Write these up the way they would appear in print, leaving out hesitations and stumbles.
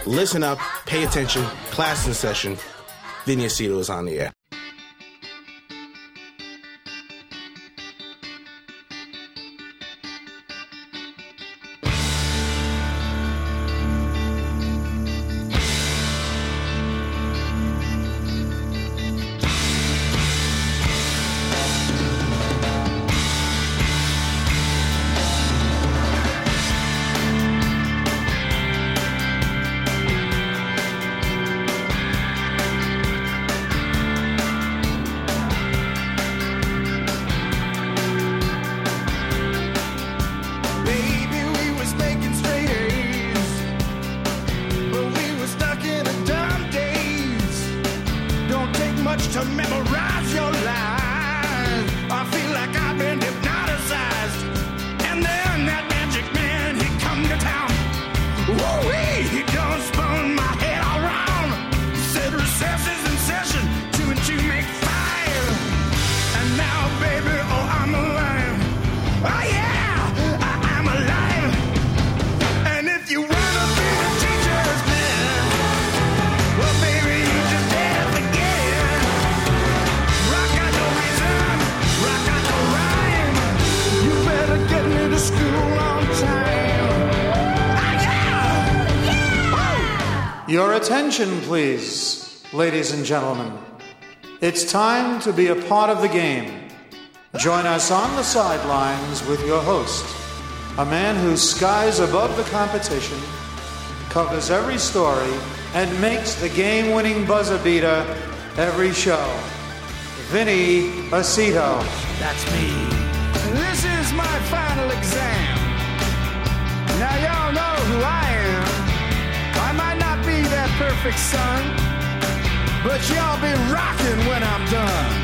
Listen up, pay attention, class in session. Vinny Aceto is on the air. Your attention, please, ladies and gentlemen. It's time to be a part of the game. Join us on the sidelines with your host, a man who skies above the competition, covers every story, and makes the game-winning buzzer beater every show. Vinny Aceto. That's me. This is my final exam. Now y'all know who I am. I might not be that perfect son, but y'all be rocking when I'm done.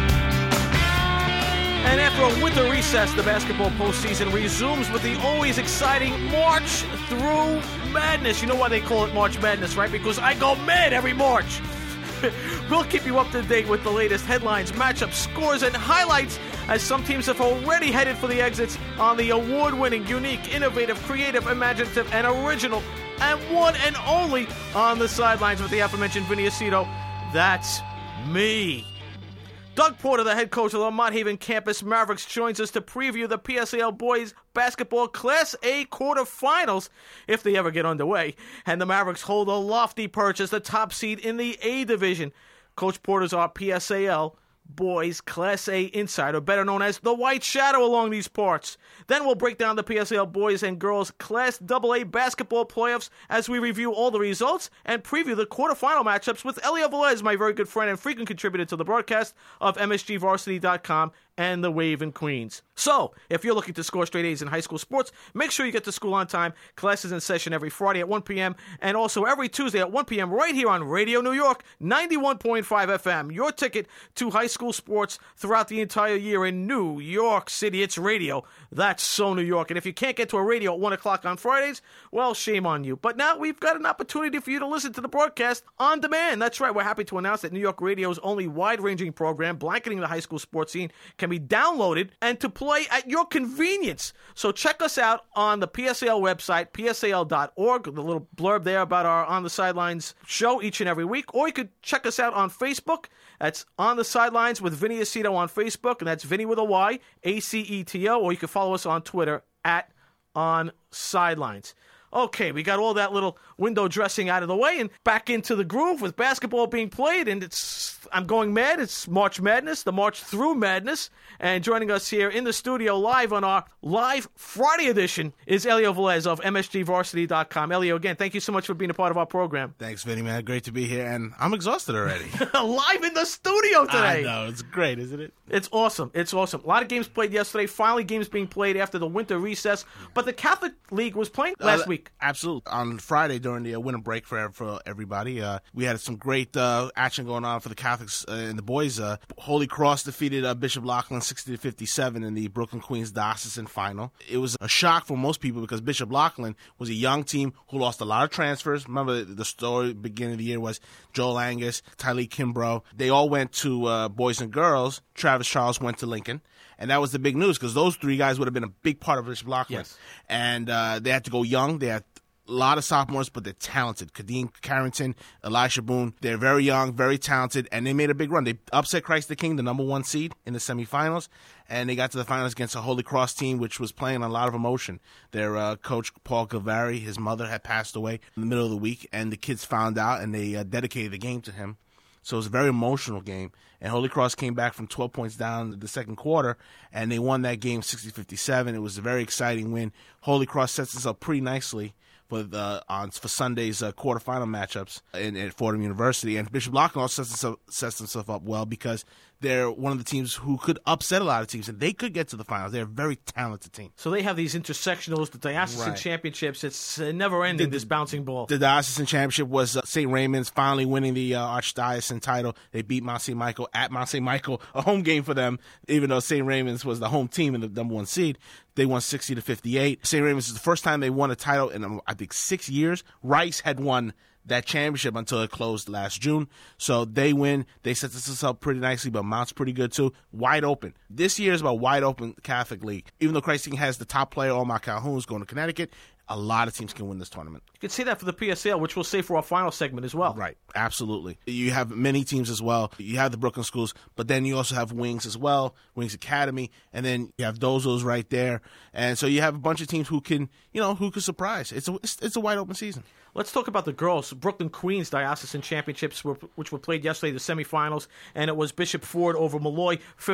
And after a winter recess, the basketball postseason resumes with the always exciting March Through Madness. You know why they call it March Madness, right? Because I go mad every March. We'll keep you up to date with the latest headlines, matchups, scores, and highlights as some teams have already headed for the exits on the award-winning, unique, innovative, creative, imaginative, and original, and one and only On the Sidelines with the aforementioned Vinny Aceto. That's me. Doug Porter, the head coach of the Mott Haven campus Mavericks, joins us to preview the PSAL boys basketball Class A quarterfinals, if they ever get underway. And the Mavericks hold a lofty perch as the top seed in the A division. Coach Porter's our PSAL boys Class A insider, better known as the White Shadow along these parts. Then we'll break down the PSAL boys and girls Class AA basketball playoffs as we review all the results and preview the quarterfinal matchups with Elio Velez, my very good friend and frequent contributor to the broadcast of MSGVarsity.com and the Wave in Queens. So, if you're looking to score straight A's in high school sports, make sure you get to school on time. Classes in session every Friday at 1 p.m. and also every Tuesday at 1 p.m. right here on Radio New York, 91.5 FM. Your ticket to high school sports throughout the entire year in New York City. It's radio. That's so New York. And if you can't get to a radio at 1 o'clock on Fridays, well, shame on you. But now we've got an opportunity for you to listen to the broadcast on demand. That's right. We're happy to announce that New York Radio's only wide-ranging program, blanketing the high school sports scene, can be downloaded and to play at your convenience. So check us out on the PSAL website, psal.org, the little blurb there about our On the Sidelines show each and every week. Or you could check us out on Facebook. That's On the Sidelines with Vinny Aceto on Facebook, and that's Vinny with a Y, Aceto. Or you can follow us on Twitter at On Sidelines. Okay, we got all that little window dressing out of the way and back into the groove with basketball being played, and I'm going mad. It's March Madness, the March Through Madness, and joining us here in the studio live on our live Friday edition is Elio Velez of MSGVarsity.com. Elio, again, thank you so much for being a part of our program. Thanks, Vinny, man. Great to be here, and I'm exhausted already. Live in the studio today. I know. It's great, isn't it? It's awesome. It's awesome. A lot of games played yesterday. Finally, games being played after the winter recess. But the Catholic League was playing last week. Absolutely. On Friday during the winter break for everybody, we had some great action going on for the Catholics and the boys. Holy Cross defeated Bishop Loughlin 60-57 in the Brooklyn Queens diocesan final. It was a shock for most people because Bishop Loughlin was a young team who lost a lot of transfers. Remember the story beginning of the year was Joel Angus, Tylee Kimbrough. They all went to boys and girls. Travis Charles went to Lincoln. And that was the big news because those three guys would have been a big part of Bishop Loughlin. Yes. And they had to go young. They had A lot of sophomores, but they're talented. Kadeem Carrington, Elisha Boone, they're very young, very talented, and they made a big run. They upset Christ the King, the number 1 seed in the semifinals, and they got to the finals against a Holy Cross team, which was playing a lot of emotion. Their coach, Paul Gavari, his mother had passed away in the middle of the week, and the kids found out, and they dedicated the game to him. So it was a very emotional game. And Holy Cross came back from 12 points down in the second quarter, and they won that game 60-57. It was a very exciting win. Holy Cross sets us up pretty nicely for Sunday's quarterfinal matchups at Fordham University. And Bishop Loughlin also sets himself up well because they're one of the teams who could upset a lot of teams, and they could get to the finals. They're a very talented team. So they have these intersectionals, the diocesan championships. It's never ending, this bouncing ball. The diocesan championship was St. Raymond's finally winning the archdiocesan title. They beat Mount St. Michael at Mount St. Michael, a home game for them, even though St. Raymond's was the home team and the number 1 seed. They won 60-58. St. Raymond's is the first time they won a title in, I think, 6 years. Rice had won that championship until it closed last June. So they win. They set this up pretty nicely, but Mount's pretty good too. Wide open. This year is about wide open Catholic League. Even though Christ King has the top player, Omar Calhoun's going to Connecticut, a lot of teams can win this tournament. You can say that for the PSL, which we'll say for our final segment as well. Right, absolutely. You have many teams as well. You have the Brooklyn schools, but then you also have Wings as well, Wings Academy, and then you have Dozos right there. And so you have a bunch of teams who can surprise. It's a wide open season. Let's talk about the girls. Brooklyn Queens Diocesan Championships, which were played yesterday, the semifinals, and it was Bishop Ford over Malloy,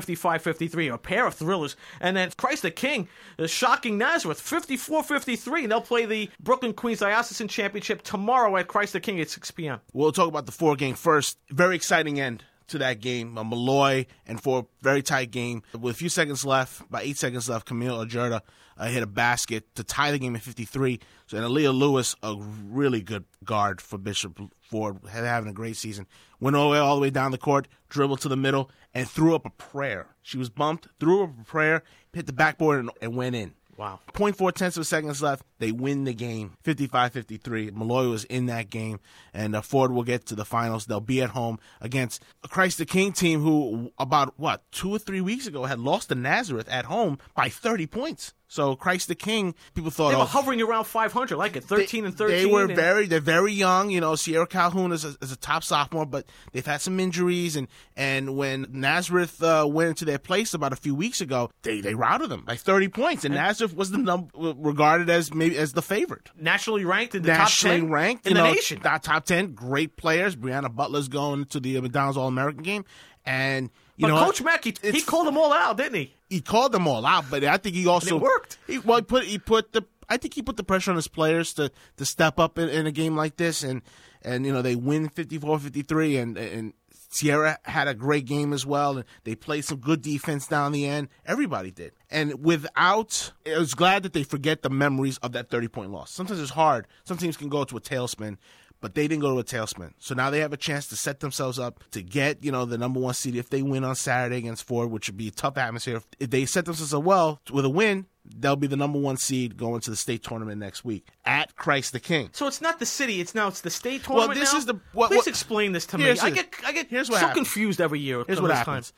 55-53, a pair of thrillers. And then Christ the King, the shocking Nazareth, 54-53, and they'll play the Brooklyn Queens Diocesan Championship tomorrow at Christ the King at 6 p.m. We'll talk about the Ford game first. Very exciting end to that game. Malloy and Ford, very tight game. With a few seconds left, about 8 seconds left, Camille Ojerta hit a basket to tie the game at 53. So, and Aaliyah Lewis, a really good guard for Bishop Ford, having a great season. Went all the way down the court, dribbled to the middle, and threw up a prayer. She was bumped, threw up a prayer, hit the backboard, and went in. Wow. 0.4 seconds left. They win the game, 55-53. Malloy was in that game, and Ford will get to the finals. They'll be at home against a Christ the King team who about, 2 or 3 weeks ago had lost to Nazareth at home by 30 points. So Christ the King, people thought they were hovering around 500, like it, 13-13. They're very young. You know, Sierra Calhoun is a top sophomore, but they've had some injuries. And when Nazareth went into their place about a few weeks ago, they routed them by 30 points, and Nazareth was regarded as maybe as the favorite, nationally ranked in the top 10 ranked in the nation. Top 10, great players. Brianna Butler's going to the McDonald's All-American game, and but Coach Mack, he called them all out, didn't he? He called them all out, but I think he also and it worked. He put the pressure on his players to step up in a game like this, and they win 54-53, and Sierra had a great game as well, and they played some good defense down the end. Everybody did. And I was glad that they forget the memories of that 30-point loss. Sometimes it's hard. Some teams can go to a tailspin, but they didn't go to a tailspin. So now they have a chance to set themselves up to get, the number 1 seed if they win on Saturday against Ford, which would be a tough atmosphere. If they set themselves up well with a win, they'll be the number 1 seed going to the state tournament next week at Christ the King. So it's not the city; it's the state tournament. Well, this now? is the. Please explain this to me. I get so confused every year. Here's what happens.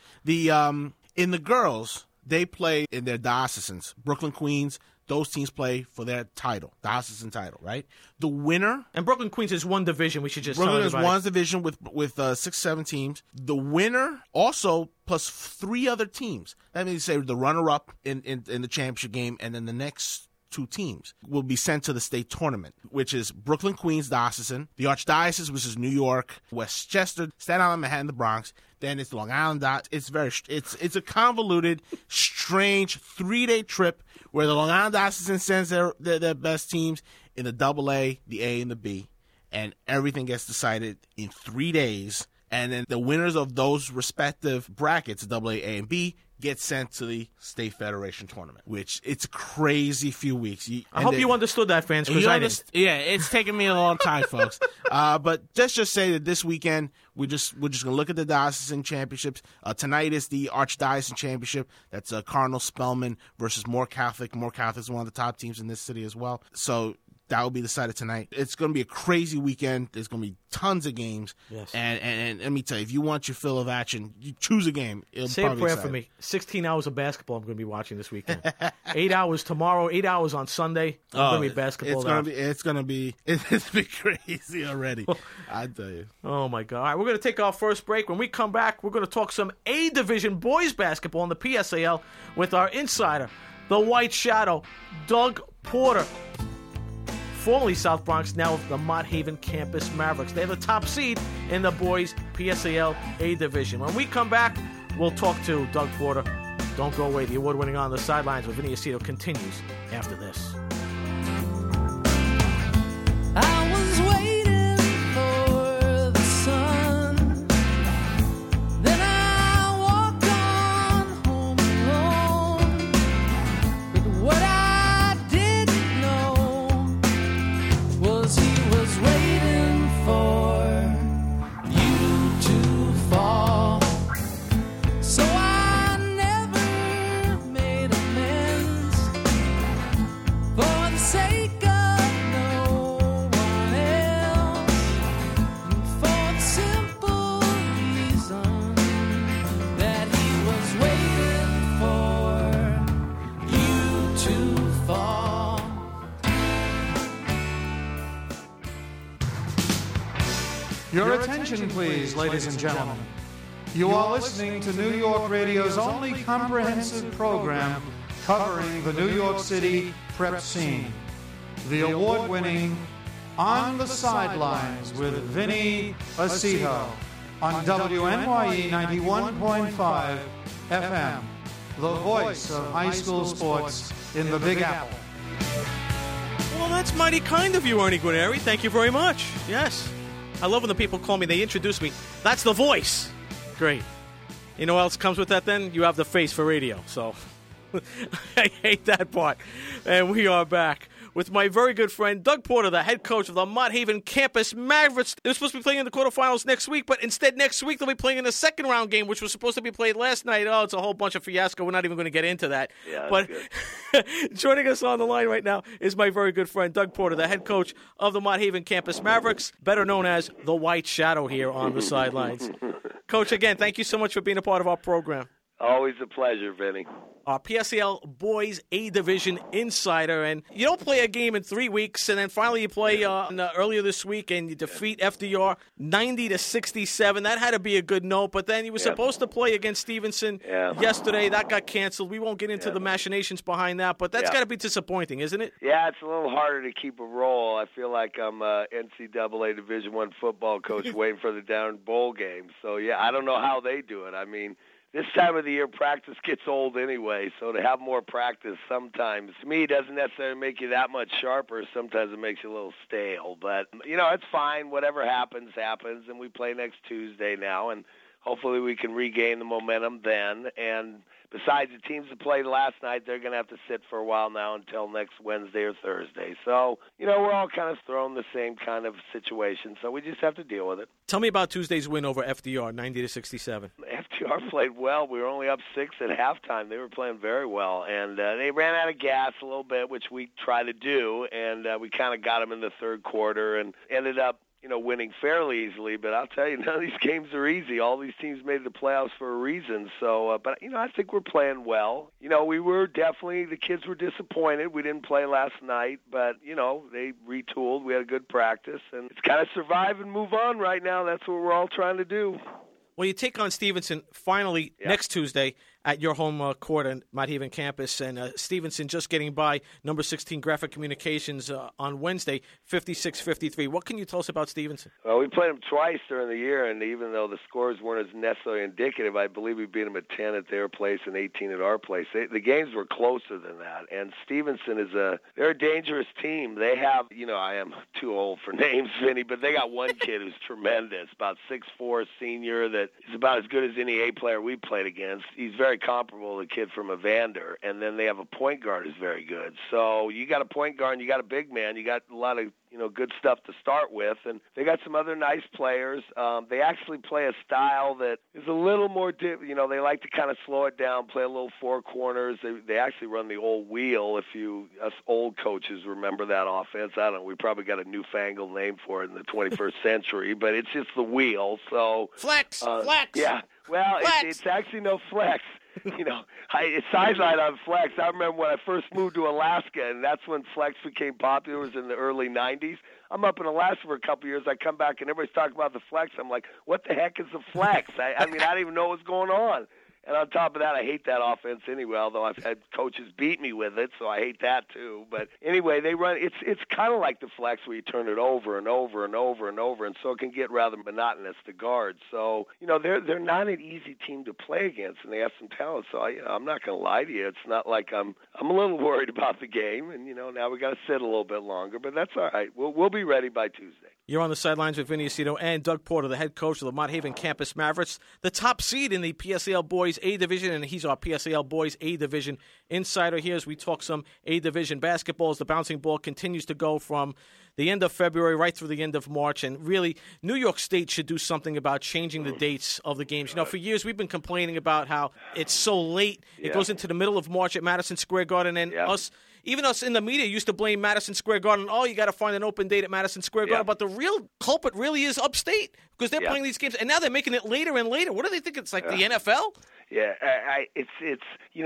In the girls, they play in their diocesans. Brooklyn Queens. Those teams play for their title, diocesan title, right? The winner, and Brooklyn Queens is one division. We should just Brooklyn is one division with 6-7 teams. The winner also plus 3 other teams. That means say the runner-up in the championship game, and then the next 2 teams will be sent to the state tournament, which is Brooklyn Queens Diocesan, the Archdiocese, which is New York, Westchester, Staten Island, Manhattan, the Bronx. Then it's Long Island. It's a convoluted, strange 3-day trip where the Long Island Diocesan sends their best teams in the AA, the A, and the B, and everything gets decided in 3 days. And then the winners of those respective brackets, AA, A, and B, get sent to the State Federation tournament, which it's a crazy few weeks. I hope you understood that, fans, because I didn't. Yeah, it's taken me a long time, folks. But let's just say that this weekend, we're just going to look at the diocesan championships. Tonight is the Archdiocesan Championship. That's Cardinal Spellman versus More Catholic. More Catholic is one of the top teams in this city as well. So that will be decided tonight. It's going to be a crazy weekend. There's going to be tons of games. Yes. And let me tell you, if you want your fill of action, you choose a game. Say a prayer for me. 16 hours of basketball I'm going to be watching this weekend. 8 hours tomorrow, 8 hours on Sunday. I'm going to be basketball. It's going to be crazy already. I tell you. Oh, my God. All right, we're going to take our first break. When we come back, we're going to talk some A Division boys basketball in the PSAL with our insider, the White Shadow, Doug Porter. Formerly South Bronx, now the Mott Haven Campus Mavericks. They're the top seed in the boys PSAL A Division. When we come back, we'll talk to Doug Porter. Don't go away. The award-winning On the Sidelines with Vinny Aceto continues after this. I was waiting for the sun. Then I walked on home alone. But what I didn't know was he was waiting for you to fall. So I never made amends for the sake of no one else, and for the simple reason that he was waiting for you to fall. Your attention, please, ladies and gentlemen. You are listening to New York Radio's only comprehensive program covering the New York City prep scene. The award-winning On the Sidelines with Vinny Aceto on WNYE 91.5 FM, the voice of high school sports in the Big Apple. Well, that's mighty kind of you, Ernie Guarneri. Thank you very much. Yes. I love when the people call me, they introduce me. That's the voice. Great. You know what else comes with that then? You have the face for radio. So I hate that part. And we are back with my very good friend, Doug Porter, the head coach of the Mott Haven Campus Mavericks. They're supposed to be playing in the quarterfinals next week, but instead next week they'll be playing in the second round game, which was supposed to be played last night. Oh, it's a whole bunch of fiasco. We're not even going to get into that. Yeah, but joining us on the line right now is my very good friend, Doug Porter, the head coach of the Mott Haven Campus Mavericks, better known as the White Shadow here on the sidelines. Coach, again, thank you so much for being a part of our program. Always a pleasure, Vinny. Our PSAL Boys A Division Insider, and you don't play a game in 3 weeks, and then finally you play earlier this week, and you defeat FDR 90-67. That had to be a good note, but then you were supposed to play against Stevenson yesterday. That got canceled. We won't get into the machinations behind that, but that's got to be disappointing, isn't it? Yeah, it's a little harder to keep a roll. I feel like I'm a NCAA Division I football coach waiting for the down bowl game. So, yeah, I don't know how they do it. I mean, this time of the year, practice gets old anyway, so to have more practice sometimes, to me, doesn't necessarily make you that much sharper. Sometimes it makes you a little stale. But, you know, it's fine. Whatever happens, happens, and we play next Tuesday now, and hopefully we can regain the momentum then. And besides the teams that played last night, they're going to have to sit for a while now until next Wednesday or Thursday. So, you know, we're all kind of thrown the same kind of situation, so we just have to deal with it. Tell me about Tuesday's win over FDR, 90-67. FDR played well. We were only up 6 at halftime. They were playing very well, and they ran out of gas a little bit, which we try to do, and we kind of got them in the third quarter and ended up, you know, winning fairly easily. But I'll tell you, none of these games are easy. All these teams made the playoffs for a reason. So, but, you know, I think we're playing well. You know, we were definitely, the kids were disappointed. We didn't play last night, but, you know, they retooled. We had a good practice, and it's kind of survive and move on right now. That's what we're all trying to do. Well, you take on Stevenson finally next Tuesday at your home court at Mott Haven campus, and Stevenson just getting by number 16 Graphic Communications on Wednesday, 56-53. What can you tell us about Stevenson? Well, we played them twice during the year, and even though the scores weren't as necessarily indicative, I believe we beat them at 10 at their place and 18 at our place. The games were closer than that, and Stevenson they're a dangerous team. They have, you know, I am too old for names, Vinny, but they got one kid who's tremendous, about 6'4", senior, that is about as good as any A player we played against. He's very very comparable to the kid from Evander, and then they have a point guard who's very good. So you got a point guard and you got a big man. You got a lot of good stuff to start with, and they got some other nice players. They actually play a style that is a little more they like to kind of slow it down, play a little four corners. They actually run the old wheel. If us old coaches remember that offense, I don't know. We probably got a newfangled name for it in the 21st century, but it's just the wheel. So flex. Yeah. Well, it's actually no flex. It's sideline on flex. I remember when I first moved to Alaska, and that's when flex became popular. It was in the early 90s. I'm up in Alaska for a couple of years. I come back, and everybody's talking about the flex. I'm like, what the heck is the flex? I mean, I don't even know what's going on. And on top of that, I hate that offense anyway, although I've had coaches beat me with it, so I hate that too. But anyway, they run it's kind of like the flex where you turn it over and over and over and over, and so it can get rather monotonous to guard. So, they're not an easy team to play against, and they have some talent. So, I'm not going to lie to you. It's not like I'm a little worried about the game, and, now we got to sit a little bit longer, but that's all right. We'll be ready by Tuesday. You're on the sidelines with Vinny Acito and Doug Porter, the head coach of the Mott Haven Campus Mavericks, the top seed in the PSAL Boys A Division, and he's our PSAL Boys A Division insider here as we talk some A Division basketball as the bouncing ball continues to go from the end of February right through the end of March. And really, New York State should do something about changing the dates of the games. For years we've been complaining about how it's so late. It goes into the middle of March at Madison Square Garden, and even us in the media used to blame Madison Square Garden. Oh, you got to find an open date at Madison Square Garden. But the real culprit really is upstate because they're playing these games, and now they're making it later and later. What do they think? It's like the NFL? Yeah, it's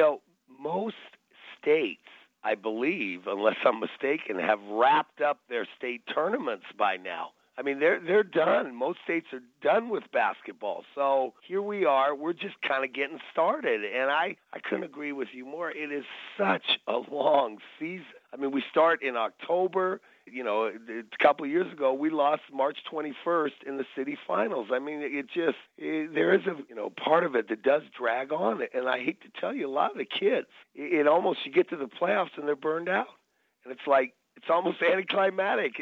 most states, I believe, unless I'm mistaken, have wrapped up their state tournaments by now. I mean, they're done. Most states are done with basketball. So here we are. We're just kind of getting started. And I couldn't agree with you more. It is such a long season. I mean, we start in October. A couple of years ago, we lost March 21st in the city finals. I mean, there is a part of it that does drag on. And I hate to tell you, a lot of the kids, it almost, you get to the playoffs and they're burned out. And it's like, it's almost anticlimactic.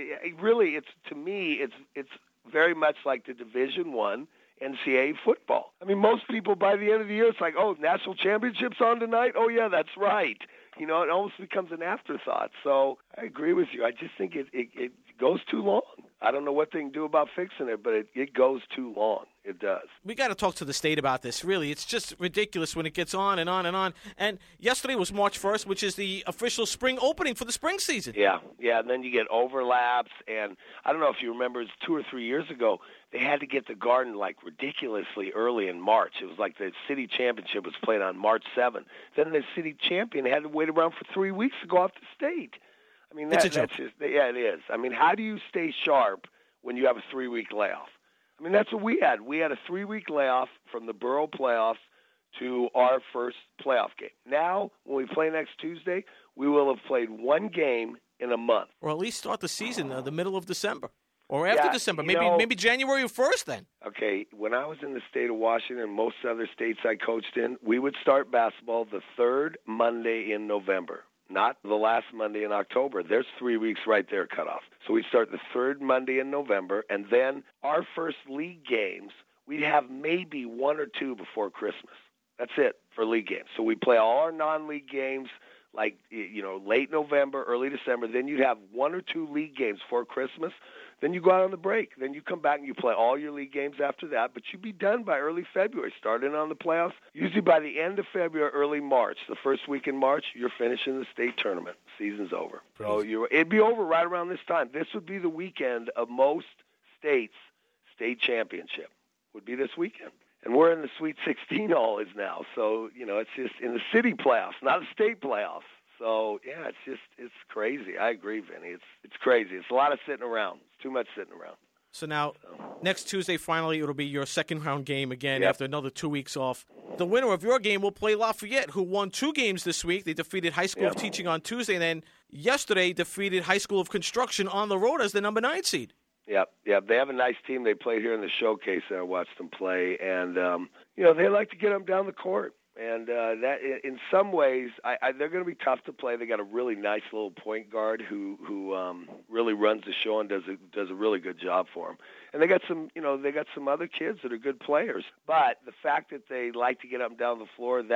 To me, it's very much like the Division I NCAA football. I mean, most people by the end of the year, it's like, oh, national championship's on tonight? Oh, yeah, that's right. It almost becomes an afterthought. So I agree with you. I just think it goes too long. I don't know what they can do about fixing it, but it goes too long. It does. We got to talk to the state about this, really. It's just ridiculous when it gets on and on and on. And yesterday was March 1st, which is the official spring opening for the spring season. Yeah, and then you get overlaps. And I don't know if you remember, it's 2 or 3 years ago, they had to get the Garden like ridiculously early in March. It was like the city championship was played on March 7th. Then the city champion had to wait around for 3 weeks to go off the state. I mean, that's just, it is. I mean, how do you stay sharp when you have a 3-week layoff? I mean, that's what we had. We had a 3-week layoff from the borough playoffs to our first playoff game. Now, when we play next Tuesday, we will have played one game in a month. Or at least start the season the middle of December. Or after December, maybe January 1st then. Okay, when I was in the state of Washington and most other states I coached in, we would start basketball the third Monday in November. Not the last Monday in October. There's 3 weeks right there cut off. So we start the third Monday in November, and then our first league games, we'd have maybe 1 or 2 before Christmas. That's it for league games. So we play all our non-league games like, late November, early December. Then you'd have 1 or 2 league games before Christmas. Then you go out on the break. Then you come back and you play all your league games after that. But you'd be done by early February, starting on the playoffs. Usually by the end of February, early March, the first week in March, you're finishing the state tournament. Season's over. So it'd be over right around this time. This would be the weekend of most states' state championship. Would be this weekend. And we're in the Sweet 16 all is now. So, it's just in the city playoffs, not the state playoffs. So, yeah, it's crazy. I agree, Vinny. It's crazy. It's a lot of sitting around. It's too much sitting around. So now, next Tuesday, finally, it'll be your second-round game again after another 2 weeks off. The winner of your game will play Lafayette, who won 2 games this week. They defeated High School of Teaching on Tuesday, and then yesterday defeated High School of Construction on the road as the number 9 seed. Yep. They have a nice team. They played here in the showcase, and I watched them play. And, they like to get them down the court. And that, in some ways, they're going to be tough to play. They got a really nice little point guard who really runs the show and does a really good job for them. And they got some other kids that are good players. But the fact that they like to get up and down the floor, that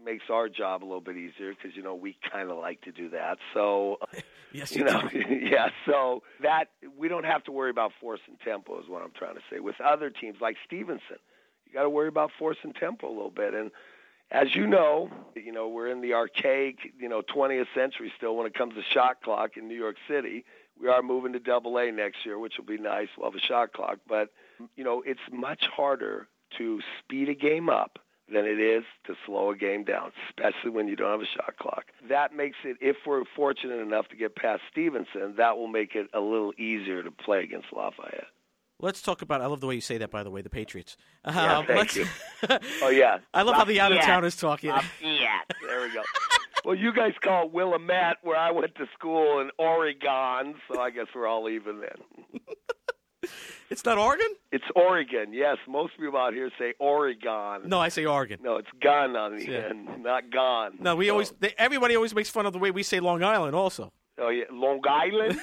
makes our job a little bit easier because, we kind of like to do that. So, yes, yeah, so that we don't have to worry about force and tempo is what I'm trying to say. With other teams like Stevenson, you got to worry about force and tempo a little bit. And as you know, we're in the archaic, 20th century still when it comes to shot clock in New York City. We are moving to AA next year, which will be nice. We'll have a shot clock. But, it's much harder to speed a game up than it is to slow a game down, especially when you don't have a shot clock. That makes it, if we're fortunate enough to get past Stevenson, that will make it a little easier to play against Lafayette. Let's talk about, I love the way you say that, by the way, the Patriots. Thank you. Oh, yeah. I love how the out-of-towners talk. There we go. Well, you guys call it Willamette, where I went to school in Oregon, so I guess we're all even then. It's not Oregon? It's Oregon, yes. Most people out here say Oregon. No, I say Oregon. No, it's gun on the end, not gone. No, everybody always makes fun of the way we say Long Island also. Oh, yeah, Long Island?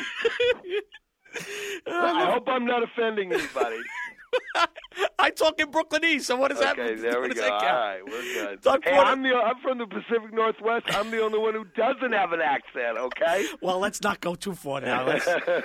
I hope I'm not offending anybody. I talk in Brooklynese, so what does that mean? Okay, there we go. All right, we're good. Doug I'm from the Pacific Northwest. I'm the only one who doesn't have an accent, okay? Well, let's not go too far now.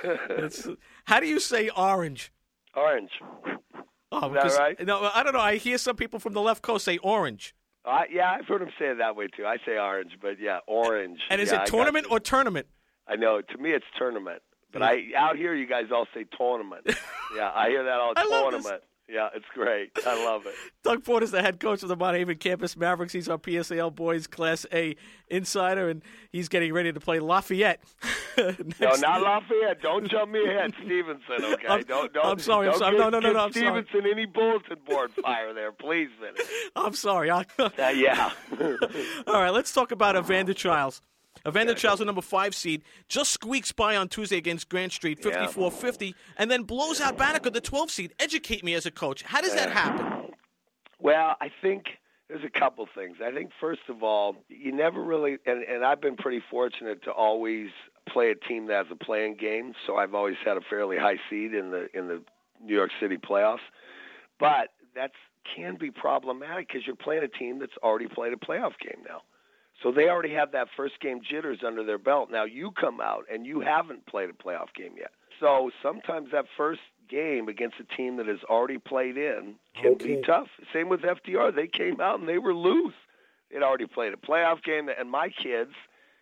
How do you say orange? Orange. Oh, is that right? No, I don't know. I hear some people from the left coast say orange. Yeah, I've heard them say it that way, too. I say orange, but, yeah, orange. And is it tournament or tournament? I know. To me, it's tournament. But out here, you guys all say tournament. Yeah, I hear that all tournament. Yeah, it's great. I love it. Doug Ford is the head coach of the Mount Haven Campus Mavericks. He's our PSAL Boys Class A insider, and he's getting ready to play Lafayette. No, not Lafayette. Don't jump me ahead, Stevenson. Okay, don't. I'm sorry. Don't I'm sorry. No. I'm Stevenson sorry. any bulletin board fire there, please, Vinny. I'm sorry. Yeah. All right, let's talk about Evander Childs. Evander Childs, the number 5 seed, just squeaks by on Tuesday against Grant Street, 54-50, and then blows out Banneker, the 12 seed. Educate me as a coach. How does that happen? Well, I think there's a couple things. I think, first of all, you never really – and I've been pretty fortunate to always play a team that has a playing game, so I've always had a fairly high seed in the New York City playoffs. But that can be problematic because you're playing a team that's already played a playoff game now. So they already have that first game jitters under their belt. Now you come out and you haven't played a playoff game yet. So sometimes that first game against a team that has already played in can be tough. Same with FDR. They came out and they were loose. They'd already played a playoff game. And my kids,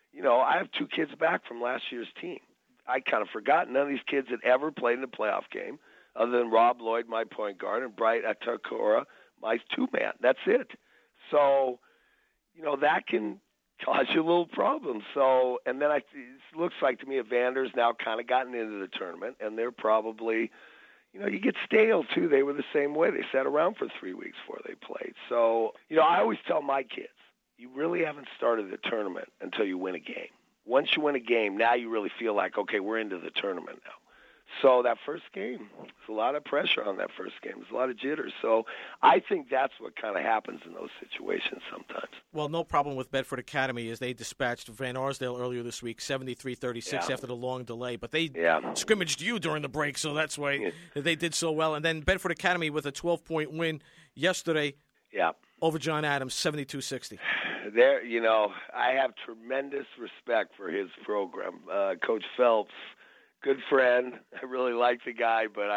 I have 2 kids back from last year's team. I kind of forgot none of these kids had ever played in a playoff game other than Rob Lloyd, my point guard, and Bright Atakora, my 2-man. That's it. So, that can cause you a little problem. So, and then it looks like to me Evander's now kind of gotten into the tournament, and they're probably, you get stale too. They were the same way. They sat around for 3 weeks before they played. So, I always tell my kids, you really haven't started the tournament until you win a game. Once you win a game, now you really feel like, okay, we're into the tournament now. So that first game, there's a lot of pressure on that first game. There's a lot of jitters. So I think that's what kind of happens in those situations sometimes. Well, no problem with Bedford Academy as they dispatched Van Arsdale earlier this week, 73-36 after the long delay. But they scrimmaged you during the break, so that's why they did so well. And then Bedford Academy with a 12-point win yesterday over John Adams, 72-60. There, I have tremendous respect for his program. Coach Phelps, good friend. I really like the guy, but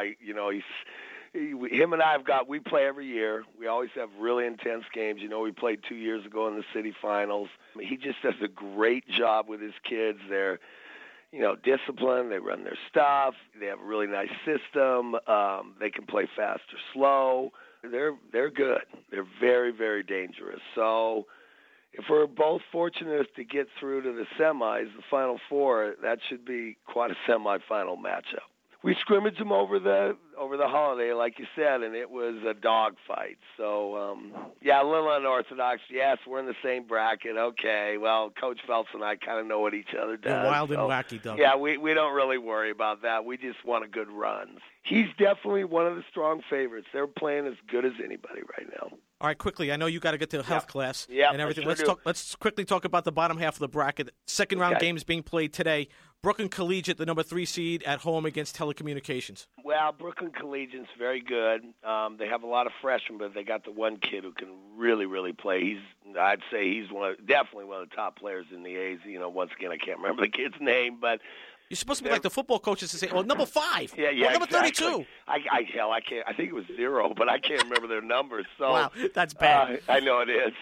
him and I we play every year. We always have really intense games. We played 2 years ago in the city finals. He just does a great job with his kids. They're, disciplined. They run their stuff. They have a really nice system. They can play fast or slow. They're good. They're very, very dangerous. So if we're both fortunate to get through to the semis, the Final Four, that should be quite a semifinal matchup. We scrimmaged them over the holiday, like you said, and it was a dogfight. So, a little unorthodox. Yes, we're in the same bracket. Okay, well, Coach Phelps and I kind of know what each other does. You're wild and wacky, Doug. Yeah, we don't really worry about that. We just want a good run. He's definitely one of the strong favorites. They're playing as good as anybody right now. All right, quickly. I know you got to get to health class and everything. Sure Let's quickly talk about the bottom half of the bracket. Second round games being played today. Brooklyn Collegiate, the number 3 seed, at home against Telecommunications. Well, Brooklyn Collegiate's very good. They have a lot of freshmen, but they got the one kid who can really, really play. I'd say he's definitely one of the top players in the A's. Once again, I can't remember the kid's name, but you're supposed to be like the football coaches to say, "Oh, number 5, yeah, number exactly. 32." I can't. I think it was 0, but I can't remember their numbers. So wow, that's bad. I know it is.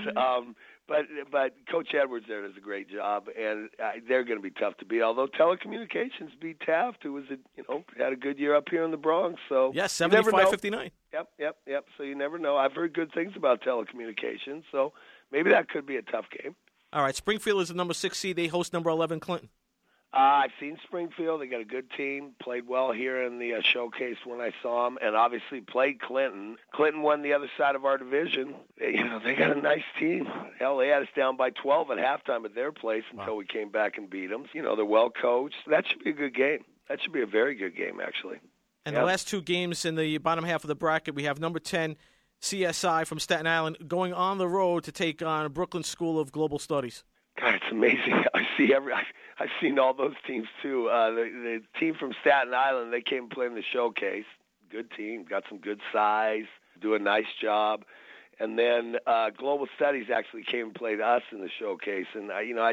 But Coach Edwards there does a great job, and they're going to be tough to beat. Although Telecommunications beat Taft, who was had a good year up here in the Bronx. So yes, 75-59. Yep. So you never know. I've heard good things about Telecommunications, so maybe that could be a tough game. All right, Springfield is the number 6 seed. They host number 11 Clinton. I've seen Springfield. They got a good team. Played well here in the showcase when I saw them, and obviously played Clinton. Clinton won the other side of our division. They got a nice team. Hell, they had us down by 12 at halftime at their place until we came back and beat them. They're well coached. That should be a good game. That should be a very good game, actually. And the last 2 games in the bottom half of the bracket, we have number 10 CSI from Staten Island going on the road to take on Brooklyn School of Global Studies. God, it's amazing. I've seen all those teams too. The team from Staten Island, they came and played in the showcase. Good team, got some good size, do a nice job. And then Global Studies actually came and played us in the showcase. And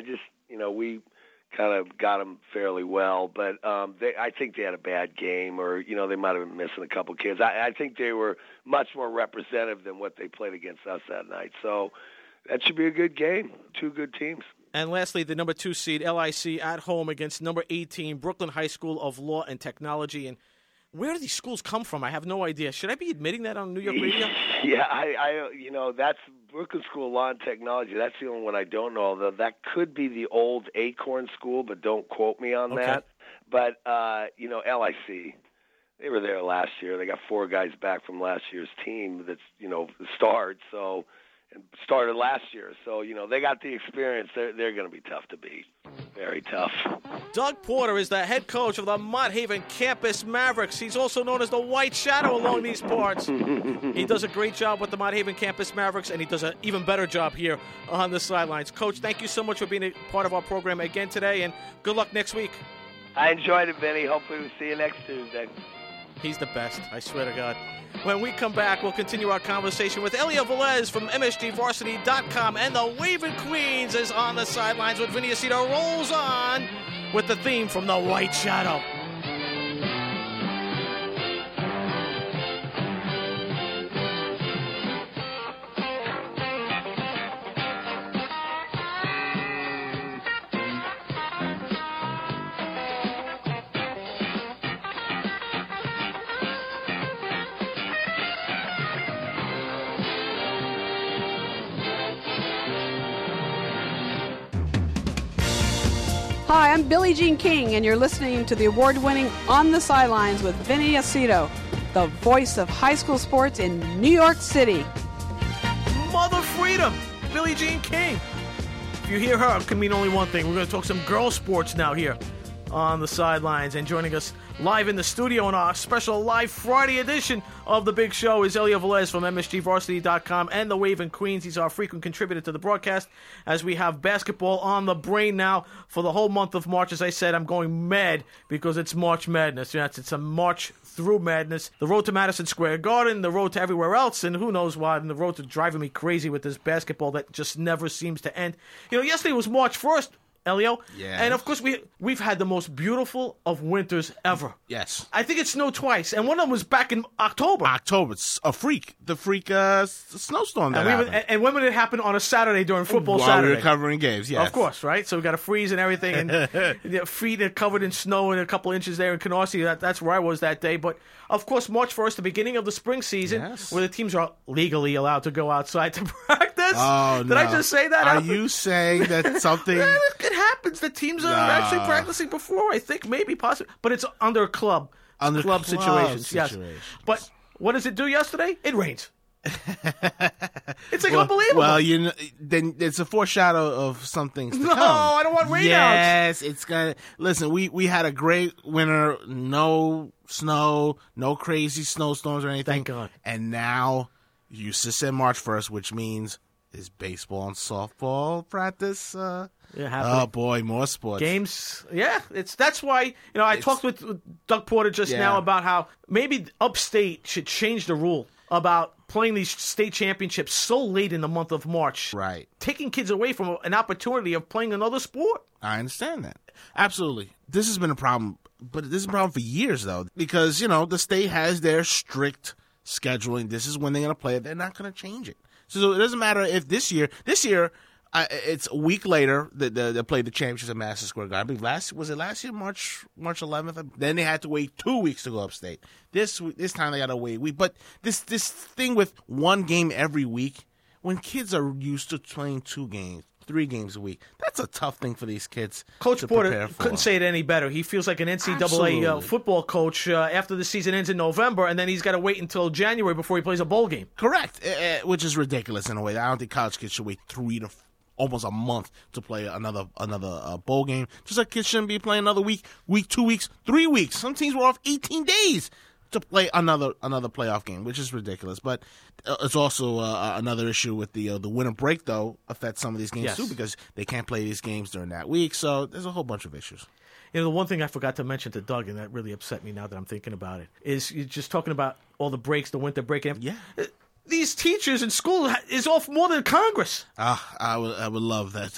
we kind of got them fairly well. But I think they had a bad game, or they might have been missing a couple kids. I think they were much more representative than what they played against us that night. So that should be a good game. 2 good teams. And lastly, the number 2 seed, LIC, at home against number 18, Brooklyn High School of Law and Technology. And where do these schools come from? I have no idea. Should I be admitting that on New York radio? Yeah, that's Brooklyn School of Law and Technology. That's the only one I don't know. Although that could be the old Acorn School, but don't quote me on that. But, LIC, they were there last year. They got 4 guys back from last year's team that's, starred, so... and started last year. So, they got the experience. They're going to be tough to beat. Very tough. Doug Porter is the head coach of the Mott Haven Campus Mavericks. He's also known as the White Shadow along these parts. He does a great job with the Mott Haven Campus Mavericks, and he does an even better job here on the sidelines. Coach, thank you so much for being a part of our program again today, and good luck next week. I enjoyed it, Vinny. Hopefully we'll see you next Tuesday. He's the best, I swear to God. When we come back, we'll continue our conversation with Elio Velez from MSGVarsity.com, and the Waving Queens is on the sidelines with Vinny Aceto rolls on with the theme from the White Shadow. Hi, I'm Billie Jean King, and you're listening to the award-winning On the Sidelines with Vinny Aceto, the voice of high school sports in New York City. Mother Freedom, Billie Jean King. If you hear her, it can mean only one thing. We're going to talk some girl sports now here on the sidelines. And joining us live in the studio on our special live Friday edition of The Big Show is Elio Velez from MSGVarsity.com and the Waving Queens. He's our frequent contributor to the broadcast as we have basketball on the brain now for the whole month of March. As I said, I'm going mad because it's March Madness. Yes, it's a March through madness. The road to Madison Square Garden, the road to everywhere else, and who knows what, and the road to driving me crazy with this basketball that just never seems to end. Yesterday was March 1st. Elio. Yeah. And, of course, we've had the most beautiful of winters ever. Yes. I think it snowed twice, and one of them was back in October. It's a freak. The freak snowstorm that happened. And when would it happen? On a Saturday during football While Saturday. we were covering games, yes. Of course, right? So we got to freeze and everything, and feet are covered in snow and a couple inches there in Canarsie. That's where I was that day. But, of course, March 1st, the beginning of the spring season, where the teams are legally allowed to go outside to practice. Oh, Did I just say that? Are you saying that something... It happens. The teams are actually practicing before, I think, maybe, possibly. But it's under club situations. Yes. But what does it do yesterday? It rains. It's unbelievable. Well, then it's a foreshadow of some things to come. No, I don't want rainouts. Yes, it's gonna. Listen, we had a great winter. No snow, no crazy snowstorms or anything. Thank God. And now you just said March 1st, which means is baseball and softball practice. Yeah, Oh happening. boy, more sports. Games, yeah, that's why I talked with Doug Porter just now about how maybe upstate should change the rule about playing these state championships so late in the month of March, Right. taking kids away from an opportunity of playing another sport. I understand that. Absolutely. This has been a problem, but this is a problem for years, though, because, the state has their strict scheduling. This is when they're going to play it. They're not going to change it. So it doesn't matter if this year, it's a week later that they played the championships at Madison Square Garden. I believe was it last year, March 11th? Then they had to wait 2 weeks to go upstate. This time they got to wait a week. But this thing with one game every week, when kids are used to playing 2 games, 3 games a week, that's a tough thing for these kids Coach to Porter prepare for. couldn't say it any better. He feels like an NCAA Absolutely. football coach after the season ends in November, and then he's got to wait until January before he plays a bowl game. Correct, which is ridiculous in a way. I don't think college kids should wait 3 to almost a month to play another bowl game. Just like kids shouldn't be playing another week, 2 weeks, 3 weeks. Some teams were off 18 days to play another playoff game, which is ridiculous. But it's also another issue with the winter break, though, affects some of these games too, because they can't play these games during that week. So there's a whole bunch of issues. The one thing I forgot to mention to Doug, and that really upset me now that I'm thinking about it, is you're just talking about all the breaks, the winter break. Yeah. These teachers in school is off more than Congress. I would love that.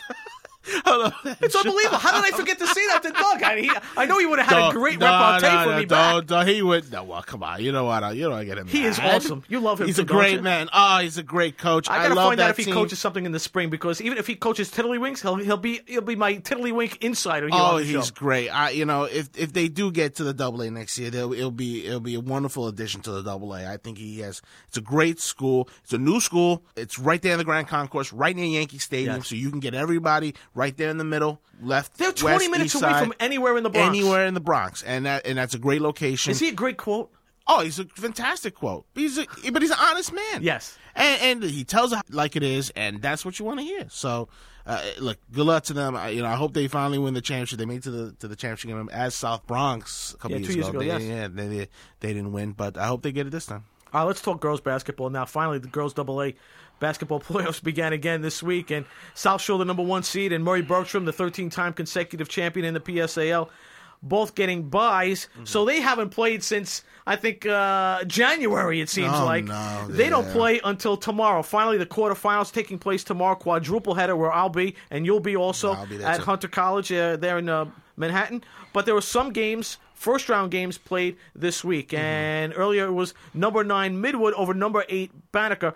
It's unbelievable. How did I forget to say that to Doug? I know he would have had a great repartee for me back. He would. No, well, come on. You know what? You don't get him. He is awesome. You love him. He's a great man. He's a great coach. I gotta love find out if he team. coaches something in the spring, because even if he coaches Tiddlywinks, he'll be my Tiddlywink insider here on the show. He's great. If they do get to the AA next year, it'll be a wonderful addition to the AA. I think he has. It's a great school. It's a new school. It's right there in the Grand Concourse, right near Yankee Stadium, so you can get everybody right there in the middle. Left, they're 20 west, minutes east away side, from anywhere in the Bronx. Anywhere in the Bronx, and that's a great location. Is he a great quote? Oh, he's a fantastic quote. But he's an honest man. Yes, and he tells it like it is, and that's what you want to hear. So, look, good luck to them. I hope they finally win the championship. They made to the championship game as South Bronx a couple years 2 years ago. Yes. They didn't win, but I hope they get it this time. Let's talk girls basketball now. Finally, the girls AA basketball playoffs began again this week, and South Shore, the number 1 seed, and Murray Bergstrom, the 13-time consecutive champion in the PSAL, both getting byes. Mm-hmm. So they haven't played since, I think, January, it seems like. No, they don't play until tomorrow. Finally, the quarterfinals taking place tomorrow. Quadruple header where I'll be, and you'll be also at Hunter College there in Manhattan. But there were some games, first-round games played this week. And earlier it was number 9 Midwood over number 8 Banneker,